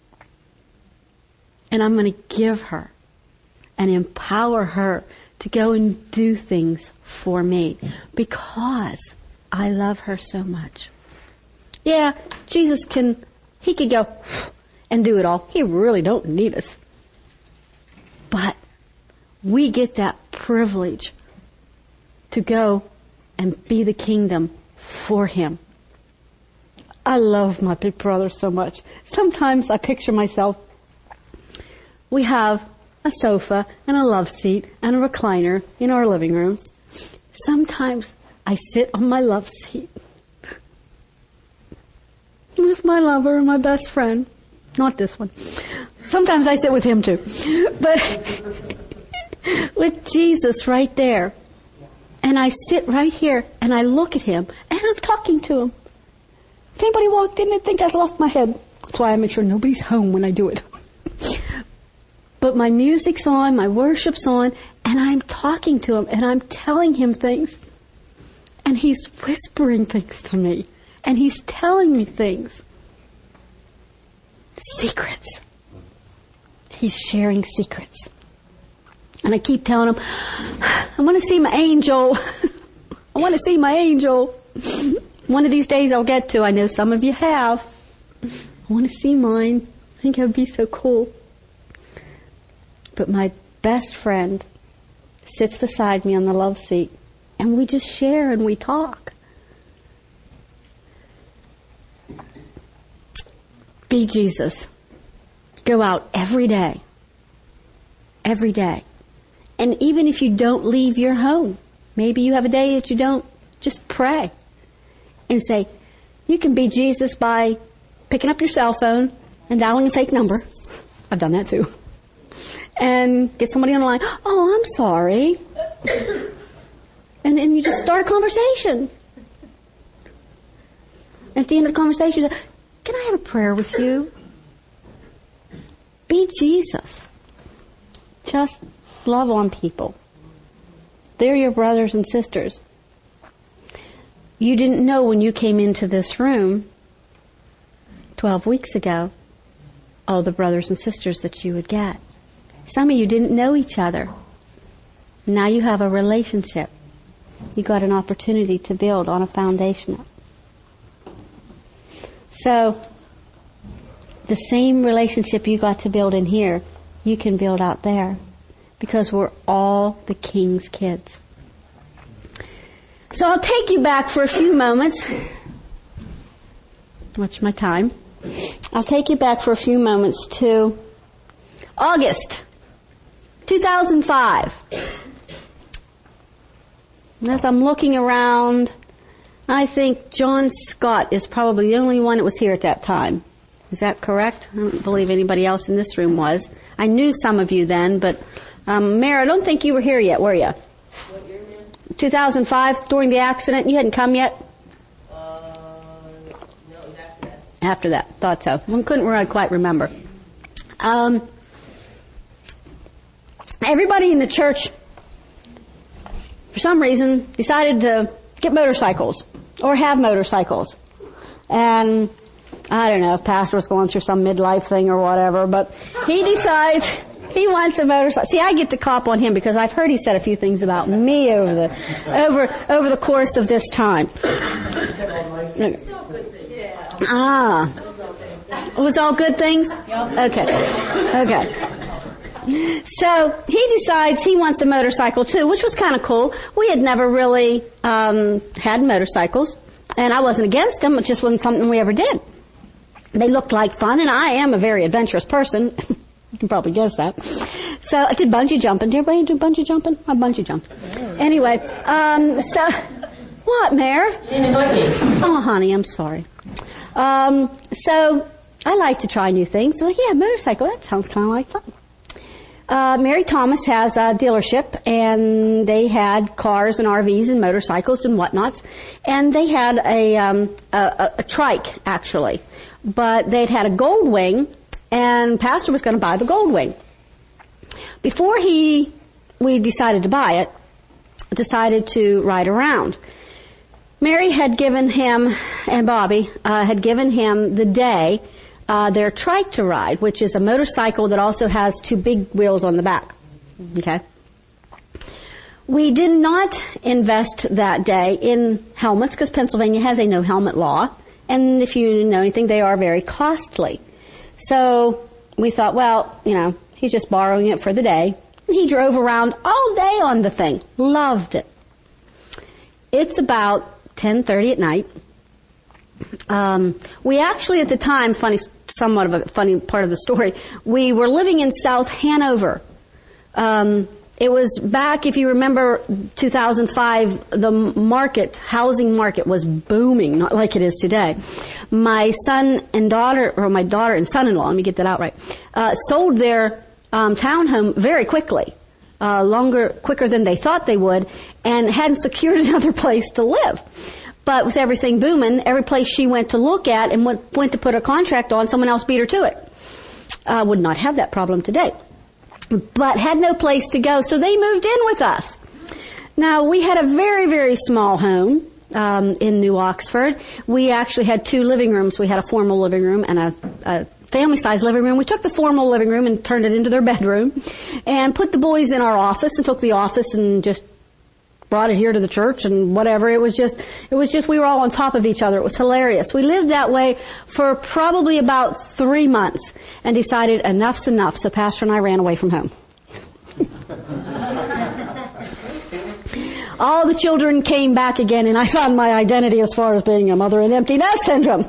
And I'm going to give her and empower her to go and do things for me because I love her so much. Yeah, Jesus can He could go and do it all. He really don't need us. But we get that privilege to go and be the kingdom for him. I love my big brother so much. Sometimes I picture myself, we have a sofa and a love seat and a recliner in our living room. Sometimes I sit on my love seat with my lover and my best friend. Not this one. Sometimes I sit with him too. But with Jesus right there. And I sit right here and I look at him and I'm talking to him. If anybody walked in, they'd think I've lost my head. That's why I make sure nobody's home when I do it. But my music's on, my worship's on, and I'm talking to him and I'm telling him things. And he's whispering things to me. And he's telling me things. Secrets. He's sharing secrets. And I keep telling him, I want to see my angel. I want to see my angel. One of these days I'll get to. I know some of you have. I want to see mine. I think it would be so cool. But my best friend sits beside me on the love seat. And we just share and we talk. Be Jesus. Go out every day. Every day. And even if you don't leave your home, maybe you have a day that you don't, just pray. And say, you can be Jesus by picking up your cell phone and dialing a fake number. I've done that too. And get somebody on the line, oh, I'm sorry. And then you just start a conversation. At the end of the conversation, you say, can I have a prayer with you? Be Jesus. Just love on people. They're your brothers and sisters. You didn't know when you came into this room 12 weeks ago all the brothers and sisters that you would get. Some of you didn't know each other. Now you have a relationship. You got an opportunity to build on a foundation. So, the same relationship you got to build in here, you can build out there. Because we're all the King's kids. So I'll take you back for a few moments. Watch my time. I'll take you back for a few moments to August 2005. As I'm looking around, I think John Scott is probably the only one that was here at that time. Is that correct? I don't believe anybody else in this room was. I knew some of you then, but Mayor, I don't think you were here yet, were you? What year, ma'am? 2005, during the accident. You hadn't come yet? No, it was after that. After that, thought so. I couldn't really quite remember. Everybody in the church, for some reason, decided to get motorcycles or have motorcycles. And I don't know if Pastor was going through some midlife thing or whatever, but he decides he wants a motorcycle. See, I get to cop on him because I've heard he said a few things about me over the course of this time. It was all good things? Okay. So he decides he wants a motorcycle too, which was kind of cool. We had never really had motorcycles, and I wasn't against them. It just wasn't something we ever did. They looked like fun, and I am a very adventurous person. You can probably guess that. So I did bungee jumping. Did everybody do bungee jumping? I bungee jumped. Anyway, so what, Mayor? In a buggy. Oh, honey, I'm sorry. So I like to try new things. So, yeah, motorcycle. That sounds kind of like fun. Mary Thomas has a dealership, and they had cars and RVs and motorcycles and whatnots, and they had a trike actually, but they'd had a Gold Wing, and Pastor was going to buy the Gold Wing. Before we decided to buy it, decided to ride around. Mary had given him, and Bobby had given him the day their trike to ride, which is a motorcycle that also has two big wheels on the back. Okay. We did not invest that day in helmets because Pennsylvania has a no helmet law, And if you know anything, they are very costly. So we thought, well, he's just borrowing it for the day. And he drove around all day on the thing. Loved it. It's about 10:30 at night. We actually, at the time, somewhat of a funny part of the story, we were living in South Hanover. It was back, if you remember, 2005, the housing market was booming, not like it is today. My son and daughter, or my daughter and son-in-law, let me get that out right, sold their townhome very quickly, quicker than they thought they would, and hadn't secured another place to live. But with everything booming, every place she went to look at and went to put a contract on, someone else beat her to it. Would not have that problem today. But had no place to go, so they moved in with us. Now, we had a very, very small home in New Oxford. We actually had 2 living rooms. We had a formal living room and a family-sized living room. We took the formal living room and turned it into their bedroom and put the boys in our office and took the office and just brought it here to the church and whatever. It was just we were all on top of each other. It was hilarious. We lived that way for probably about 3 months and decided enough's enough. So Pastor and I ran away from home. All the children came back again, and I found my identity as far as being a mother in empty nest syndrome.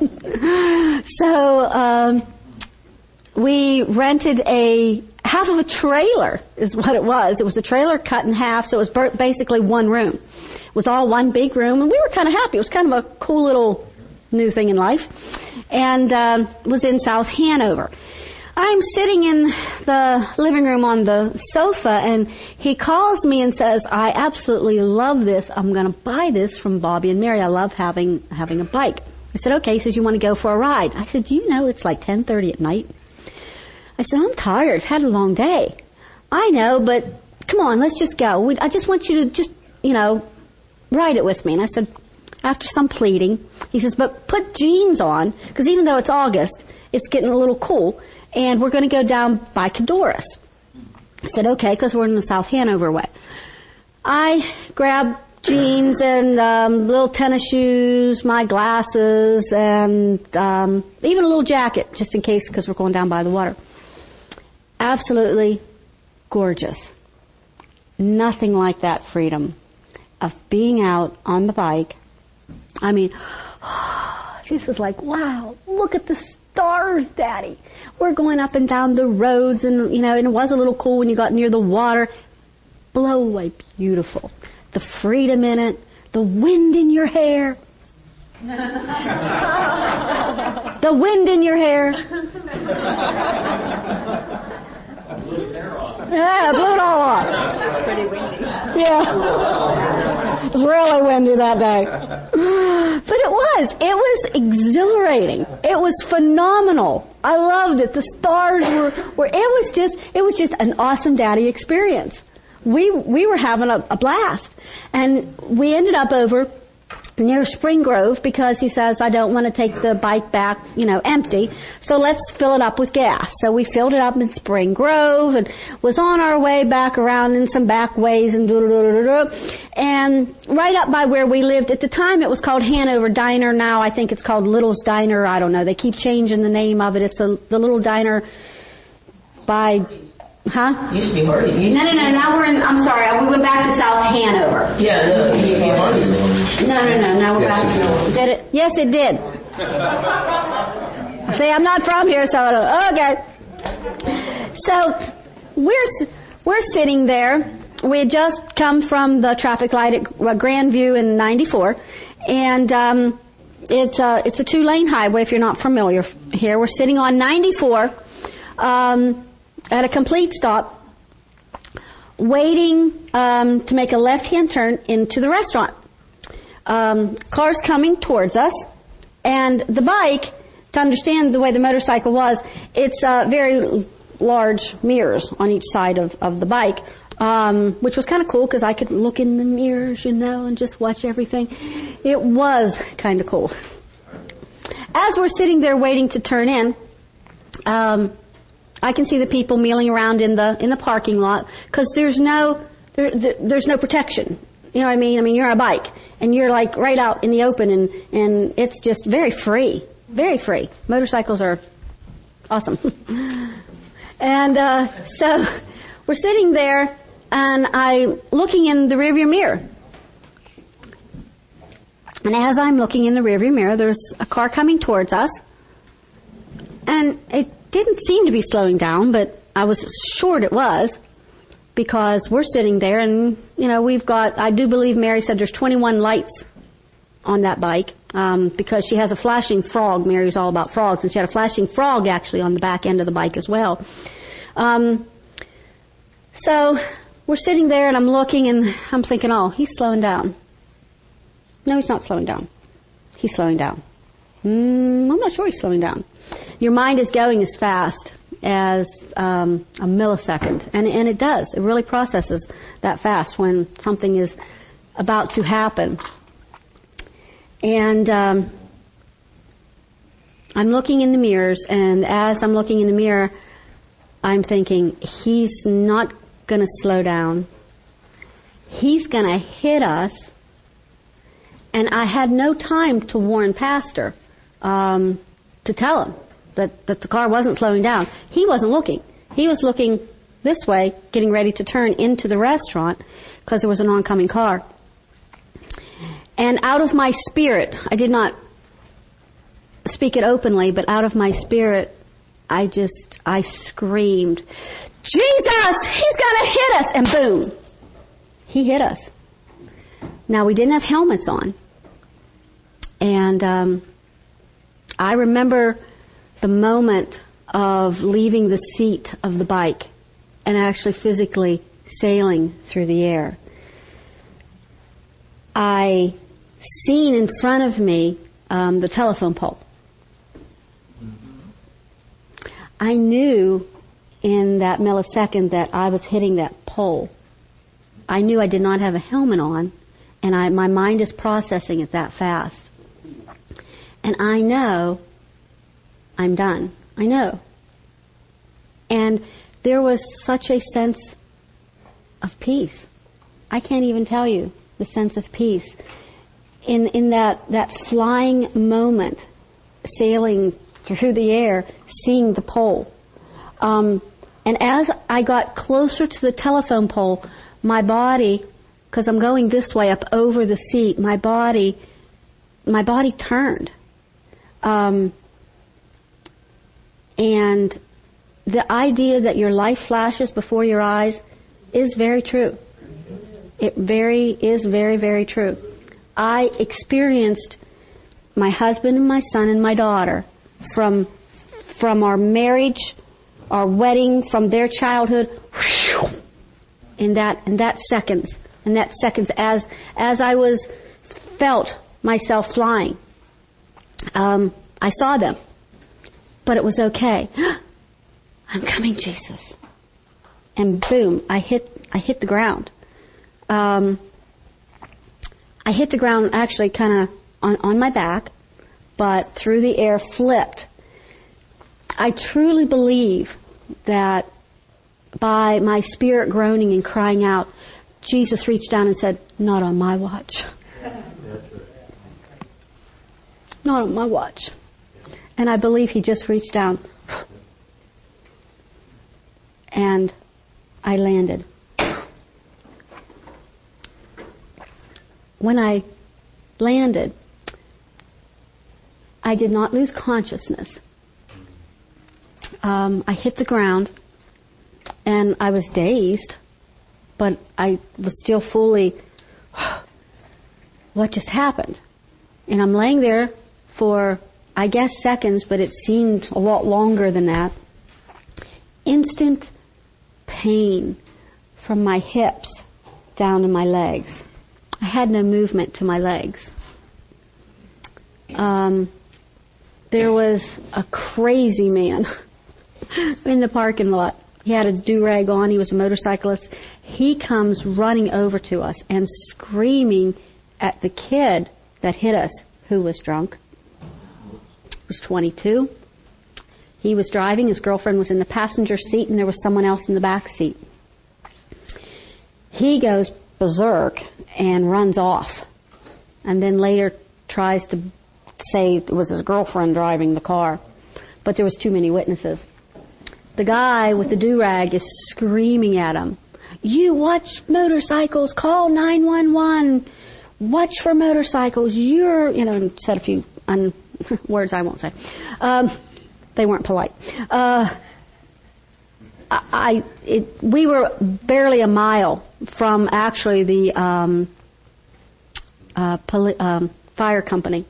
So we rented half of a trailer is what it was. It was a trailer cut in half, so it was basically one room. It was all one big room, and we were kind of happy. It was kind of a cool little new thing in life, and was in South Hanover. I'm sitting in the living room on the sofa, and he calls me and says, I absolutely love this. I'm going to buy this from Bobby and Mary. I love having a bike. I said, okay. He says, you want to go for a ride? I said, do you know it's like 10:30 at night? I said, I'm tired. I've had a long day. I know, but come on, let's just go. I just want you to just, ride it with me. And I said, after some pleading, he says, but put jeans on, because even though it's August, it's getting a little cool, and we're going to go down by Cadorus. I said, okay, because we're in the South Hanover way. I grabbed jeans and little tennis shoes, my glasses, and even a little jacket, just in case, because we're going down by the water. Absolutely gorgeous. Nothing like that freedom of being out on the bike. I mean, this is like, wow, look at the stars, Daddy. We're going up and down the roads, and and it was a little cool when you got near the water. Blow away beautiful. The freedom in it, the wind in your hair. The wind in your hair. Yeah, I blew it all off. Pretty windy. Yeah. It was really windy that day. But it was exhilarating. It was phenomenal. I loved it. The stars were it was just an awesome daddy experience. We were having a blast. And we ended up over near Spring Grove because he says, I don't want to take the bike back, empty. So let's fill it up with gas. So we filled it up in Spring Grove and was on our way back around in some back ways and and right up by where we lived. At the time it was called Hanover Diner. Now I think it's called Little's Diner. I don't know. They keep changing the name of it. It's the little diner by... Huh? Used to be Hardee's. No. Now I'm sorry. We went back to South Hanover. Yeah, no, it used to be Hardee's. No. Now we're back. Did it? Yes, it did. See, I'm not from here, so I don't. Okay. So we're sitting there. We had just come from the traffic light at Grandview in 94, and it's a 2-lane highway. If you're not familiar here, we're sitting on 94. At a complete stop, waiting to make a left-hand turn into the restaurant. Cars coming towards us, and the bike, to understand the way the motorcycle was, it's very large mirrors on each side of the bike, which was kind of cool because I could look in the mirrors, and just watch everything. It was kind of cool. As we're sitting there waiting to turn in, I can see the people milling around in the parking lot because there's no protection. You know what I mean? I mean, you're on a bike and you're like right out in the open and it's just very free. Very free. Motorcycles are awesome. And, so we're sitting there and I'm looking in the rearview mirror. And as I'm looking in the rearview mirror, there's a car coming towards us. And it didn't seem to be slowing down, but I was sure it was. Because we're sitting there and, you know, I do believe Mary said there's 21 lights on that bike, because she has a flashing frog. Mary's all about frogs, and she had a flashing frog actually on the back end of the bike as well. So we're sitting there and I'm looking and I'm thinking, oh, he's slowing down. No, he's not slowing down. He's slowing down. I'm not sure he's slowing down. Your mind is going as fast as a millisecond. And it does. It really processes that fast when something is about to happen. And I'm looking in the mirrors, and as I'm looking in the mirror, I'm thinking, he's not going to slow down. He's going to hit us. And I had no time to warn Pastor, to tell him that the car wasn't slowing down. He wasn't looking. He was looking this way, getting ready to turn into the restaurant because there was an oncoming car. And out of my spirit, I did not speak it openly, but out of my spirit, I screamed, Jesus, he's gonna hit us! And boom, he hit us. Now, we didn't have helmets on. And I remember the moment of leaving the seat of the bike and actually physically sailing through the air. I seen in front of me the telephone pole. I knew in that millisecond that I was hitting that pole. I knew I did not have a helmet on, and my mind is processing it that fast. And I know I'm done. I know. And there was such a sense of peace. I can't even tell you the sense of peace. In that flying moment, sailing through the air, seeing the pole. And as I got closer to the telephone pole, my body, because I'm going this way up over the seat, my body turned. And the idea that your life flashes before your eyes is very true. It is very, very true. I experienced my husband and my son and my daughter from our marriage, our wedding, from their childhood, in that seconds as I felt myself flying. I saw them, but it was okay. I'm coming, Jesus. And boom, I hit the ground. I hit the ground actually kind of on my back, but through the air flipped. I truly believe that by my spirit groaning and crying out, Jesus reached down and said, not on my watch. Not on my watch. And I believe he just reached down. And I landed. When I landed, I did not lose consciousness. I hit the ground, and I was dazed, but I was still fully, what just happened? And I'm laying there for, I guess, seconds, but it seemed a lot longer than that. Instant pain from my hips down to my legs. I had no movement to my legs. There was a crazy man in the parking lot. He had a do-rag on. He was a motorcyclist. He comes running over to us and screaming at the kid that hit us, who was drunk. He was 22. He was driving. His girlfriend was in the passenger seat, and there was someone else in the back seat. He goes berserk and runs off. And then later tries to say it was his girlfriend driving the car. But there was too many witnesses. The guy with the do-rag is screaming at him, "You watch motorcycles, call 911. Watch for motorcycles. And said a few words I won't say. They weren't polite. We were barely a mile from actually the fire company.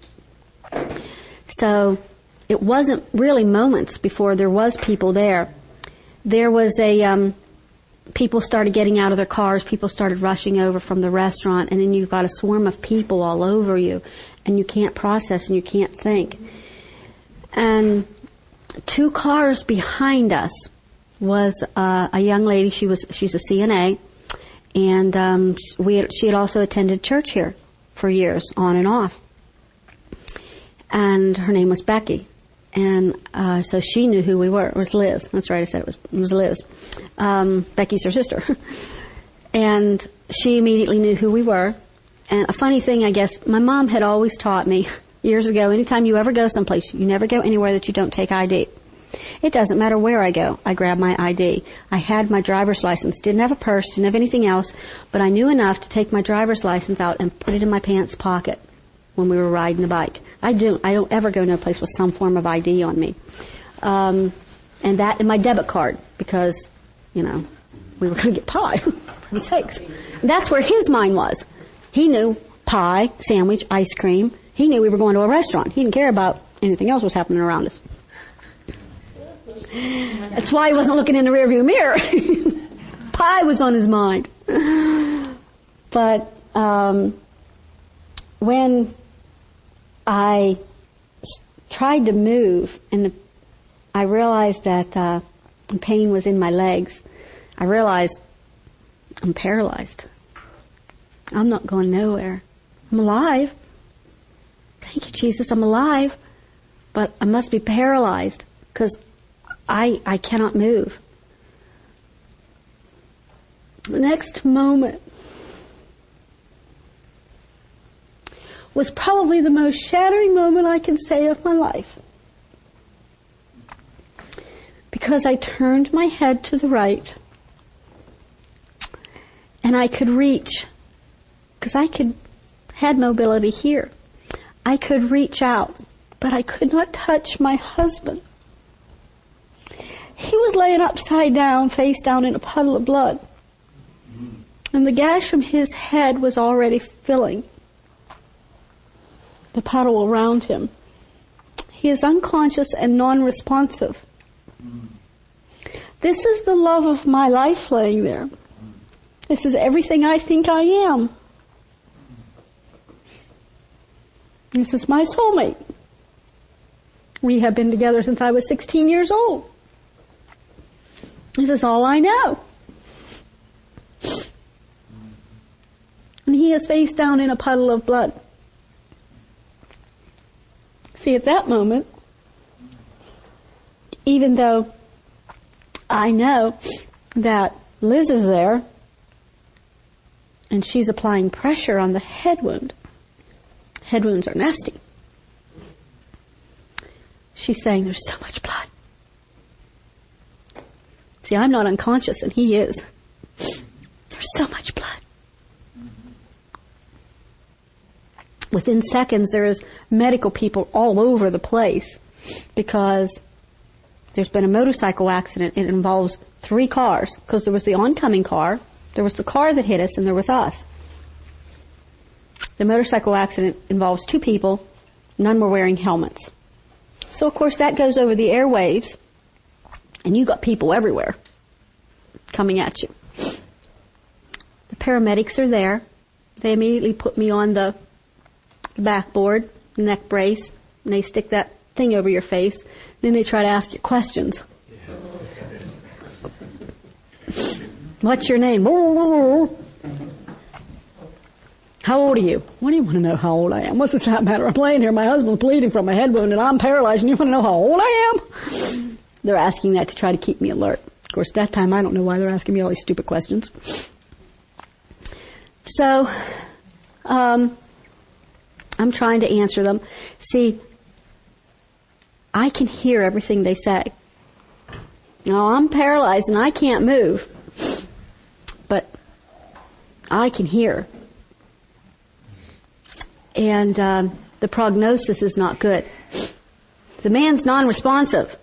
So it wasn't really moments before there was people there. There was people started getting out of their cars, people started rushing over from the restaurant, and then you've got a swarm of people all over you, and you can't process and you can't think. And 2 cars behind us was a young lady. She's a CNA, and she had also attended church here for years, on and off. And her name was Becky. And so she knew who we were. It was Liz. That's right, I said it was Liz. Becky's her sister. And she immediately knew who we were. And a funny thing, I guess, my mom had always taught me years ago, anytime you ever go someplace, you never go anywhere that you don't take ID. It doesn't matter where I go, I grab my ID. I had my driver's license, didn't have a purse, didn't have anything else, but I knew enough to take my driver's license out and put it in my pants pocket when we were riding the bike. I don't ever go no place with some form of ID on me. And that and my debit card, because, we were going to get pie, for heaven's sakes. And that's where his mind was. He knew pie, sandwich, ice cream. He knew we were going to a restaurant. He didn't care about anything else was happening around us. That's why he wasn't looking in the rearview mirror. Pie was on his mind. But when I tried to move and I realized that the pain was in my legs, I realized I'm paralyzed. I'm not going nowhere. I'm alive. Thank you, Jesus, I'm alive. But I must be paralyzed because I cannot move. The next moment was probably the most shattering moment I can say of my life. Because I turned my head to the right and I could reach, because had mobility here. I could reach out, but I could not touch my husband. He was laying upside down, face down in a puddle of blood. And the gash from his head was already filling the puddle around him. He is unconscious and non-responsive. This is the love of my life laying there. This is everything I think I am. This is my soulmate. We have been together since I was 16 years old. This is all I know. And he is face down in a puddle of blood. See, at that moment, even though I know that Liz is there and she's applying pressure on the head wound. Head wounds are nasty. She's saying there's so much blood. See, I'm not unconscious and he is. There's so much blood. Within seconds, there is medical people all over the place because there's been a motorcycle accident. It involves 3 cars because there was the oncoming car, there was the car that hit us, and there was us. The motorcycle accident involves 2 people. None were wearing helmets. So, of course, that goes over the airwaves, and you got people everywhere coming at you. The paramedics are there. They immediately put me on the backboard, neck brace, and they stick that thing over your face. Then they try to ask you questions. What's your name? How old are you? What do you want to know how old I am? What does that matter? I'm laying here, my husband's bleeding from a head wound, and I'm paralyzed, and you want to know how old I am? They're asking that to try to keep me alert. Of course, that time I don't know why they're asking me all these stupid questions. So, I'm trying to answer them. See, I can hear everything they say. I'm paralyzed and I can't move. But I can hear. And the prognosis is not good. The man's non-responsive.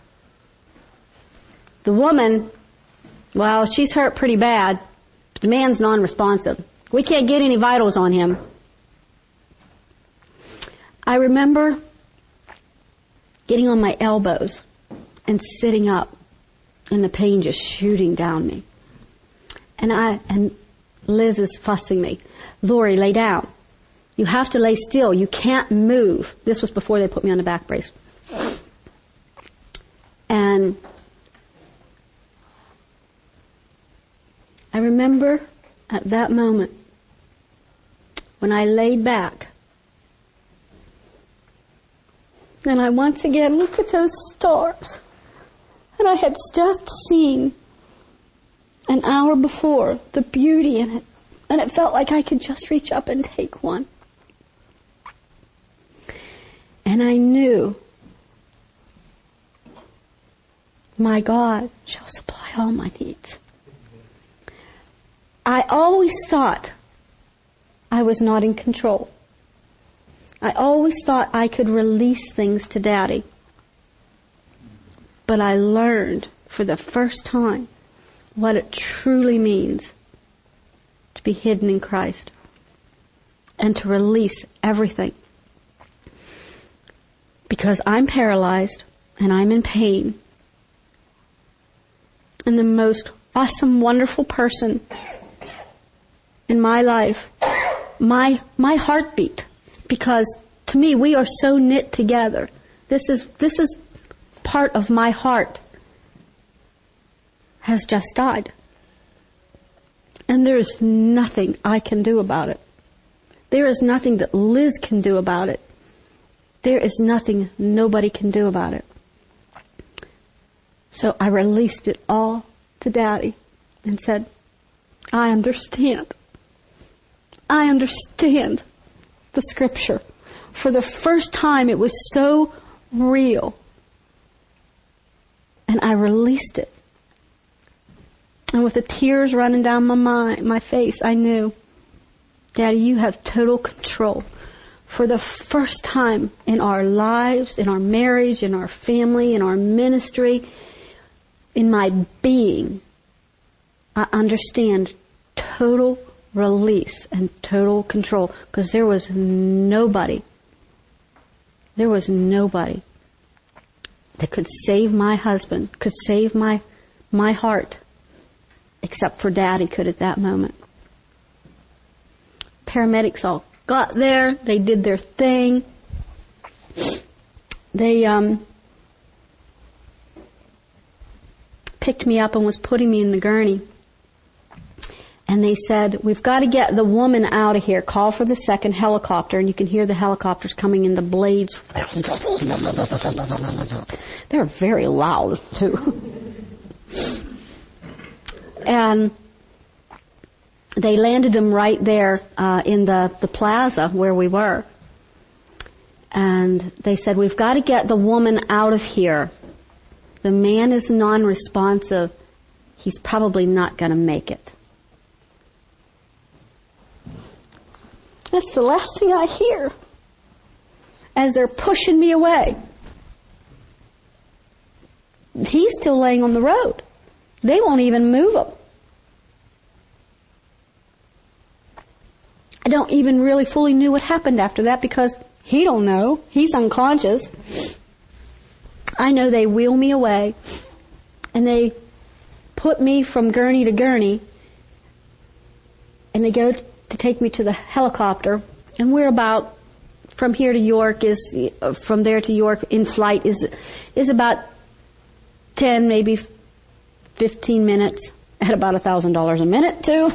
The woman, well, she's hurt pretty bad. But the man's non-responsive. We can't get any vitals on him. I remember getting on my elbows and sitting up and the pain just shooting down me. And Liz is fussing me. Lori, lay down. You have to lay still. You can't move. This was before they put me on the back brace. And I remember at that moment when I laid back and I once again looked at those stars and I had just seen an hour before the beauty in it, and it felt like I could just reach up and take one. And I knew, my God shall supply all my needs. I always thought I was not in control. I always thought I could release things to Daddy. But I learned for the first time what it truly means to be hidden in Christ and to release everything. Because I'm paralyzed and I'm in pain. And the most awesome, wonderful person in my life, my heartbeat, because to me we are so knit together. This is part of my heart has just died. And there is nothing I can do about it. There is nothing that Liz can do about it. There is nothing nobody can do about it. So I released it all to Daddy and said, I understand. I understand the scripture. For the first time it was so real. And I released it. And with the tears running down my face, I knew, Daddy, you have total control. For the first time in our lives, in our marriage, in our family, in our ministry, in my being, I understand total release and total control. Because there was nobody that could save my husband, could save my heart, except for Daddy could at that moment. Paramedics all got there. They did their thing. They picked me up and was putting me in the gurney. And they said, we've got to get the woman out of here. Call for the second helicopter. And you can hear the helicopters coming in, the blades. They're very loud, too. And they landed them right there in the plaza where we were. And they said, we've got to get the woman out of here. The man is non-responsive. He's probably not going to make it. That's the last thing I hear as they're pushing me away. He's still laying on the road. They won't even move him. I don't even really fully knew what happened after that because he don't know. He's unconscious. I know they wheel me away and they put me from gurney to gurney and they go to take me to the helicopter, and we're about, from here to York from there to York in flight is about 10, maybe 15 minutes at about $1,000 a minute too.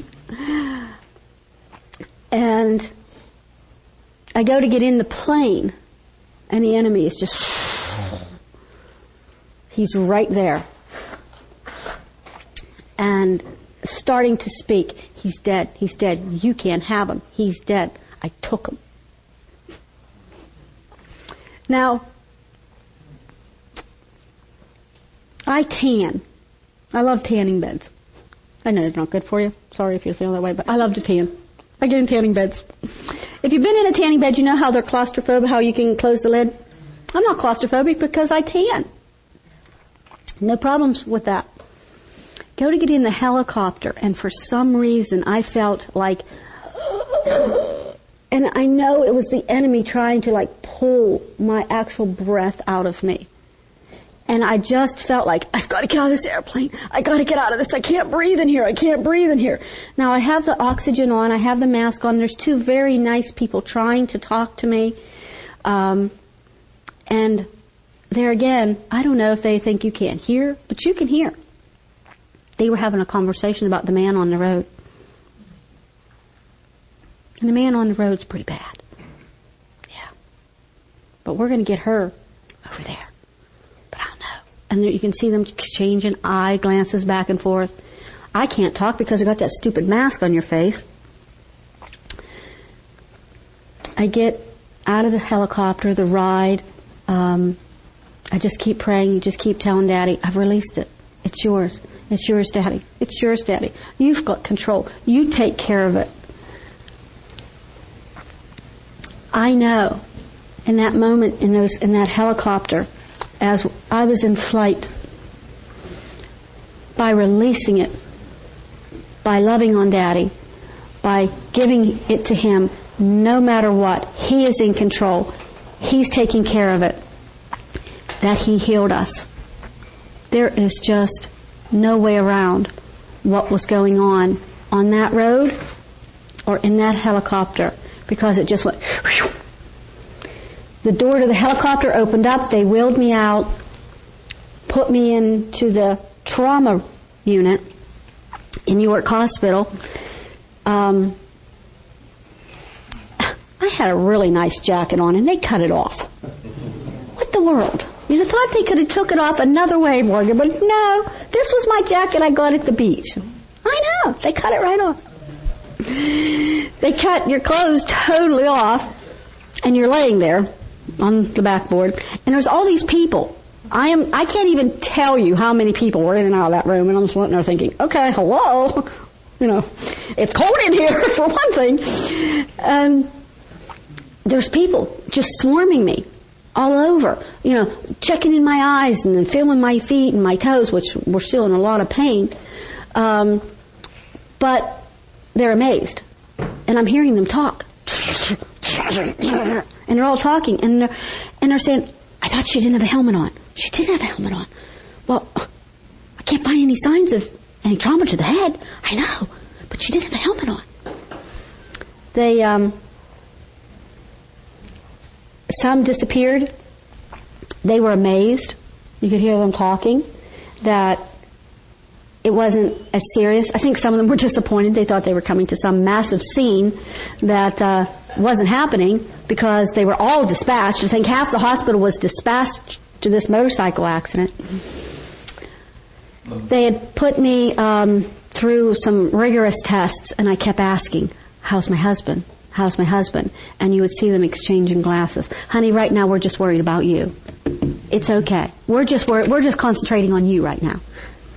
And I go to get in the plane and the enemy is just, he's right there. And starting to speak. He's dead. He's dead. You can't have him. He's dead. I took him. Now, I tan. I love tanning beds. I know it's not good for you. Sorry if you feel that way, but I love to tan. I get in tanning beds. If you've been in a tanning bed, you know how they're claustrophobic, how you can close the lid. I'm not claustrophobic because I tan. No problems with that. Go to get in the helicopter, and for some reason I felt like, and I know it was the enemy trying to like pull my actual breath out of me. And I just felt like, I've got to get out of this airplane. I got to get out of this. I can't breathe in here. I can't breathe in here. Now I have the oxygen on. I have the mask on. There's two very nice people trying to talk to me. And there again, I don't know if they think you can't hear, but you can hear. They were having a conversation about the man on the road. And the man on the road's pretty bad. Yeah. But we're going to get her over there. But I don't know. And you can see them exchanging eye glances back and forth. I can't talk because I got that stupid mask on your face. I get out of the helicopter, the ride. I just keep praying, just keep telling Daddy, I've released it. It's yours. It's yours, Daddy. It's yours, Daddy. You've got control. You take care of it. I know in that moment, in that helicopter, as I was in flight, by releasing it, by loving on Daddy, by giving it to Him, no matter what, He is in control. He's taking care of it. That He healed us. There is just no way around what was going on that road or in that helicopter, because it just went. Whew. The door to the helicopter opened up. They wheeled me out, put me into the trauma unit in York Hospital. I had a really nice jacket on, and they cut it off. What the world? You'd have thought they could have took it off another way, Morgan, but no. This was my jacket I got at the beach. I know. They cut it right off. They cut your clothes totally off, and you're laying there on the backboard, and there's all these people. I can't even tell you how many people were in and out of that room, and I'm just sitting there thinking, okay, hello. You know, it's cold in here, for one thing. And there's people just swarming me all over, you know, checking in my eyes and then feeling my feet and my toes, which were still in a lot of pain. But they're amazed. And I'm hearing them talk. And they're all talking. And they're saying, I thought she didn't have a helmet on. She did have a helmet on. Well, I can't find any signs of any trauma to the head. I know. But she did have a helmet on. They, some disappeared. They were amazed. You could hear them talking that it wasn't as serious. I think some of them were disappointed. They thought they were coming to some massive scene that wasn't happening, because they were all dispatched. I think half the hospital was dispatched to this motorcycle accident. They had put me through some rigorous tests, and I kept asking, how's my husband? How's my husband? And you would see them exchanging glasses. Honey, right now we're just worried about you. It's okay. We're just concentrating on you right now.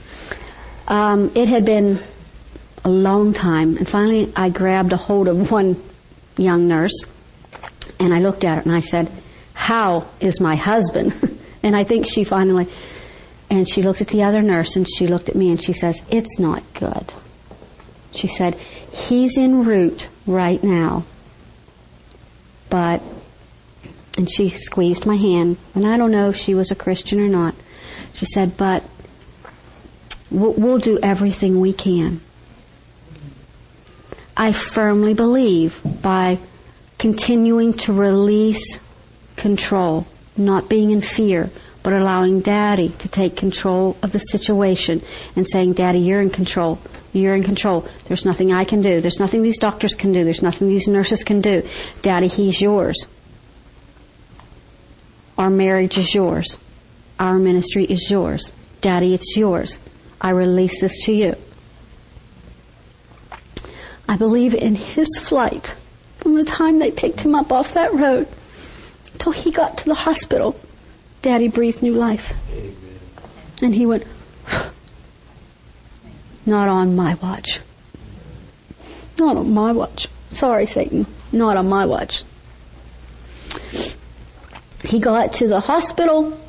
It had been a long time, and finally I grabbed a hold of one young nurse, and I looked at her and I said, how is my husband? And I think she finally, and she looked at the other nurse and she looked at me and she says, it's not good. She said, he's en route right now. And she squeezed my hand, and I don't know if she was a Christian or not. She said, but we'll do everything we can. I firmly believe by continuing to release control, not being in fear, but allowing Daddy to take control of the situation and saying, Daddy, you're in control. You're in control. There's nothing I can do. There's nothing these doctors can do. There's nothing these nurses can do. Daddy, He's yours. Our marriage is yours. Our ministry is yours. Daddy, it's yours. I release this to you. I believe in his flight, from the time they picked him up off that road till he got to the hospital, Daddy breathed new life. Amen. And he went, not on my watch. Not on my watch. Sorry, Satan. Not on my watch. He got to the hospital,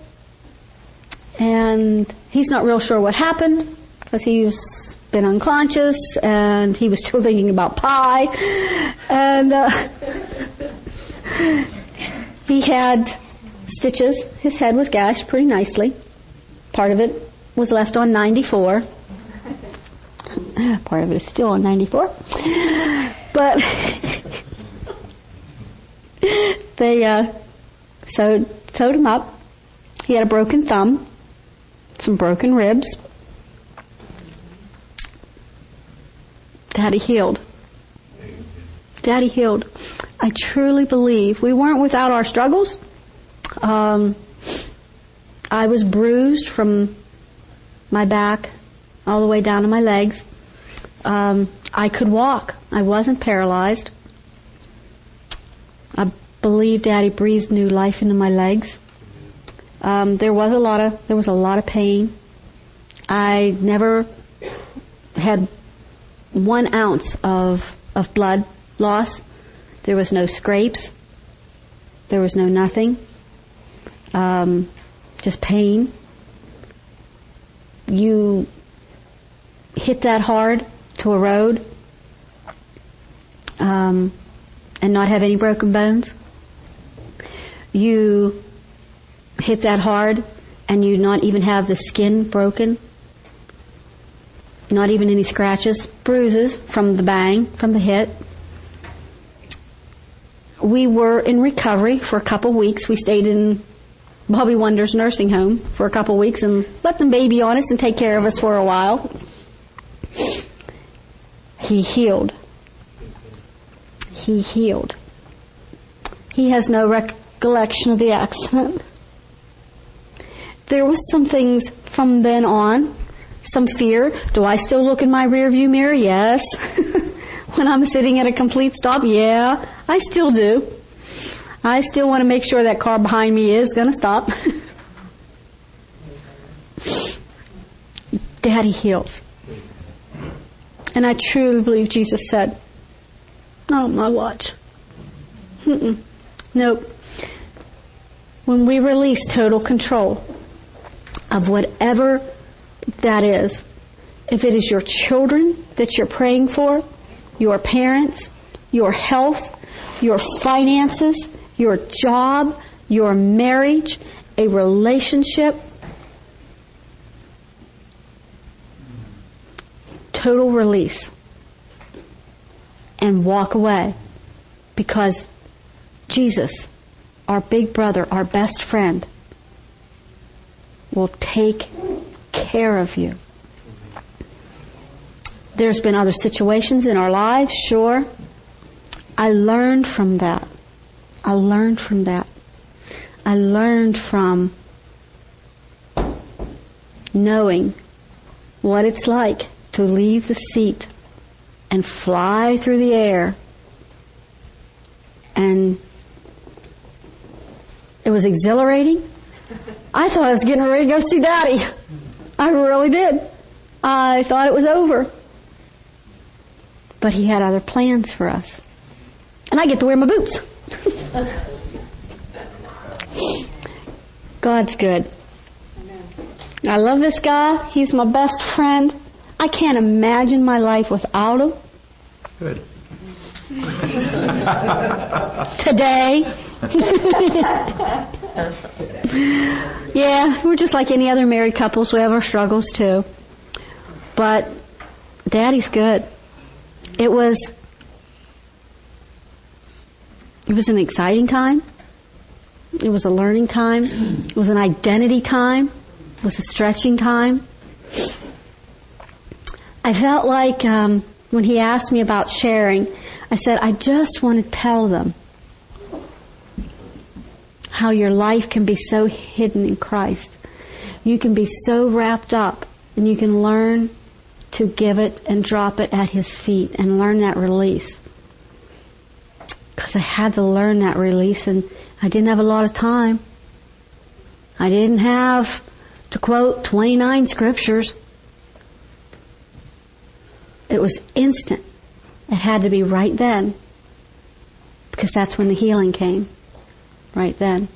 and he's not real sure what happened, because he's been unconscious, and he was still thinking about pie, and he had stitches. His head was gashed pretty nicely. Part of it was left on 94. Part of it is still on 94. But they sewed him up. He had a broken thumb, some broken ribs. Daddy healed. Daddy healed. I truly believe we weren't without our struggles. I was bruised from my back all the way down to my legs. I could walk. I wasn't paralyzed. I believe Daddy breathed new life into my legs. There was a lot of pain. I never had 1 ounce of blood loss. There was no scrapes. There was no nothing. Just pain. You hit that hard to a road, and not have any broken bones. You hit that hard and you not even have the skin broken. Not even any scratches, bruises from the bang, from the hit. We were in recovery for a couple weeks. We stayed in Bobby Wonder's nursing home for a couple weeks and let them baby on us and take care of us for a while. He healed. He healed. He has no recollection of the accident. There was some things from then on, some fear. Do I still look in my rearview mirror? Yes. When I'm sitting at a complete stop? Yeah, I still do. I still want to make sure that car behind me is going to stop. Daddy heals. And I truly believe Jesus said, not on my watch. Nope. When we release total control of whatever that is, if it is your children that you're praying for, your parents, your health, your finances, your job, your marriage, a relationship, total release, and walk away, because Jesus, our big brother, our best friend, will take care of you. There's been other situations in our lives, sure. I learned from that. I learned from knowing what it's like to leave the seat and fly through the air. And it was exhilarating. I thought I was getting ready to go see Daddy. I really did. I thought it was over. But he had other plans for us. And I get to wear my boots. God's good. I love this guy. He's my best friend. I can't imagine my life without him. Good. Today. Yeah, we're just like any other married couples. We have our struggles too. But Daddy's good. It was an exciting time. It was a learning time. It was an identity time. It was a stretching time. I felt like when he asked me about sharing, I said, I just want to tell them how your life can be so hidden in Christ. You can be so wrapped up, and you can learn to give it and drop it at His feet and learn that release. Because I had to learn that release, and I didn't have a lot of time. I didn't have to quote 29 scriptures. It was instant. It had to be right then. Because that's when the healing came. Right then.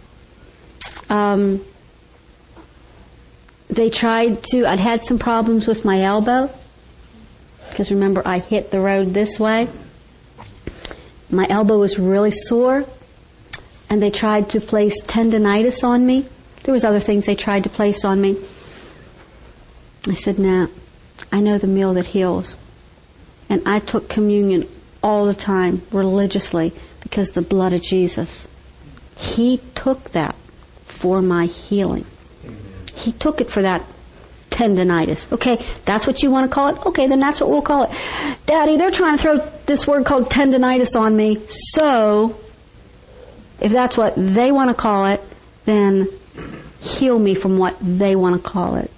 I'd had some problems with my elbow. Because remember, I hit the road this way. My elbow was really sore. And they tried to place tendonitis on me. There was other things they tried to place on me. I said, nah, I know the meal that heals. And I took communion all the time, religiously, because the blood of Jesus. He took that for my healing. He took it for that tendonitis. Okay, that's what you want to call it? Okay, then that's what we'll call it. Daddy, they're trying to throw this word called tendonitis on me. So, if that's what they want to call it, then heal me from what they want to call it.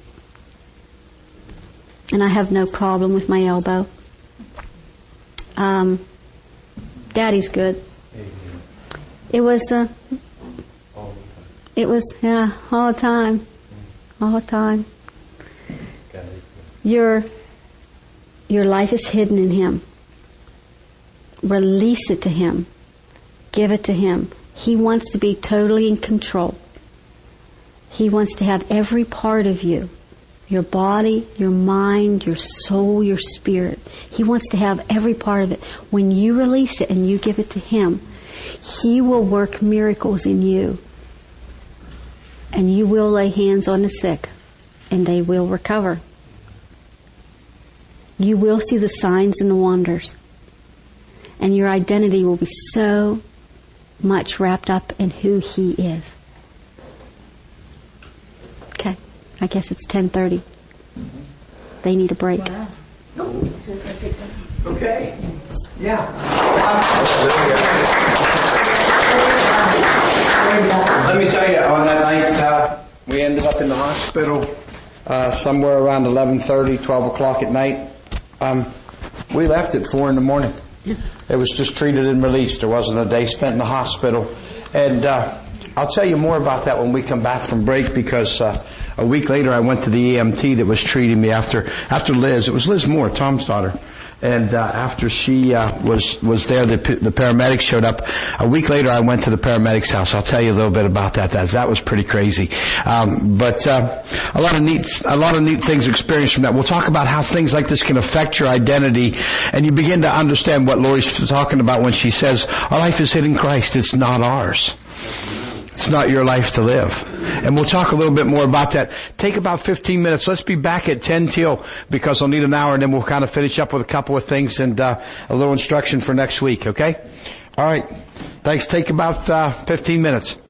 And I have no problem with my elbow. Daddy's good. It was all the time. All the time. Your life is hidden in Him. Release it to Him. Give it to Him. He wants to be totally in control. He wants to have every part of you. Your body, your mind, your soul, your spirit. He wants to have every part of it. When you release it and you give it to Him, He will work miracles in you. And you will lay hands on the sick, and they will recover. You will see the signs and the wonders. And your identity will be so much wrapped up in who He is. Okay. I guess it's 10:30. They need a break. Wow. Okay. Yeah. Let me tell you, on that night, we ended up in the hospital somewhere around 11:30, 12 o'clock at night. We left at 4 in the morning. It was just treated and released. There wasn't a day spent in the hospital. And I'll tell you more about that when we come back from break, because a week later I went to the EMT that was treating me after Liz. It was Liz Moore, Tom's daughter. And after she was there, the paramedics showed up. A week later, I went to the paramedics' house. I'll tell you a little bit about that. That was pretty crazy. But a lot of neat things experienced from that. We'll talk about how things like this can affect your identity, and you begin to understand what Lori's talking about when she says, "Our life is hid in Christ. It's not ours. It's not your life to live." And we'll talk a little bit more about that. Take about 15 minutes. Let's be back at 10 till, because I'll need an hour, and then we'll kind of finish up with a couple of things and a little instruction for next week, okay? All right. Thanks. Take about 15 minutes.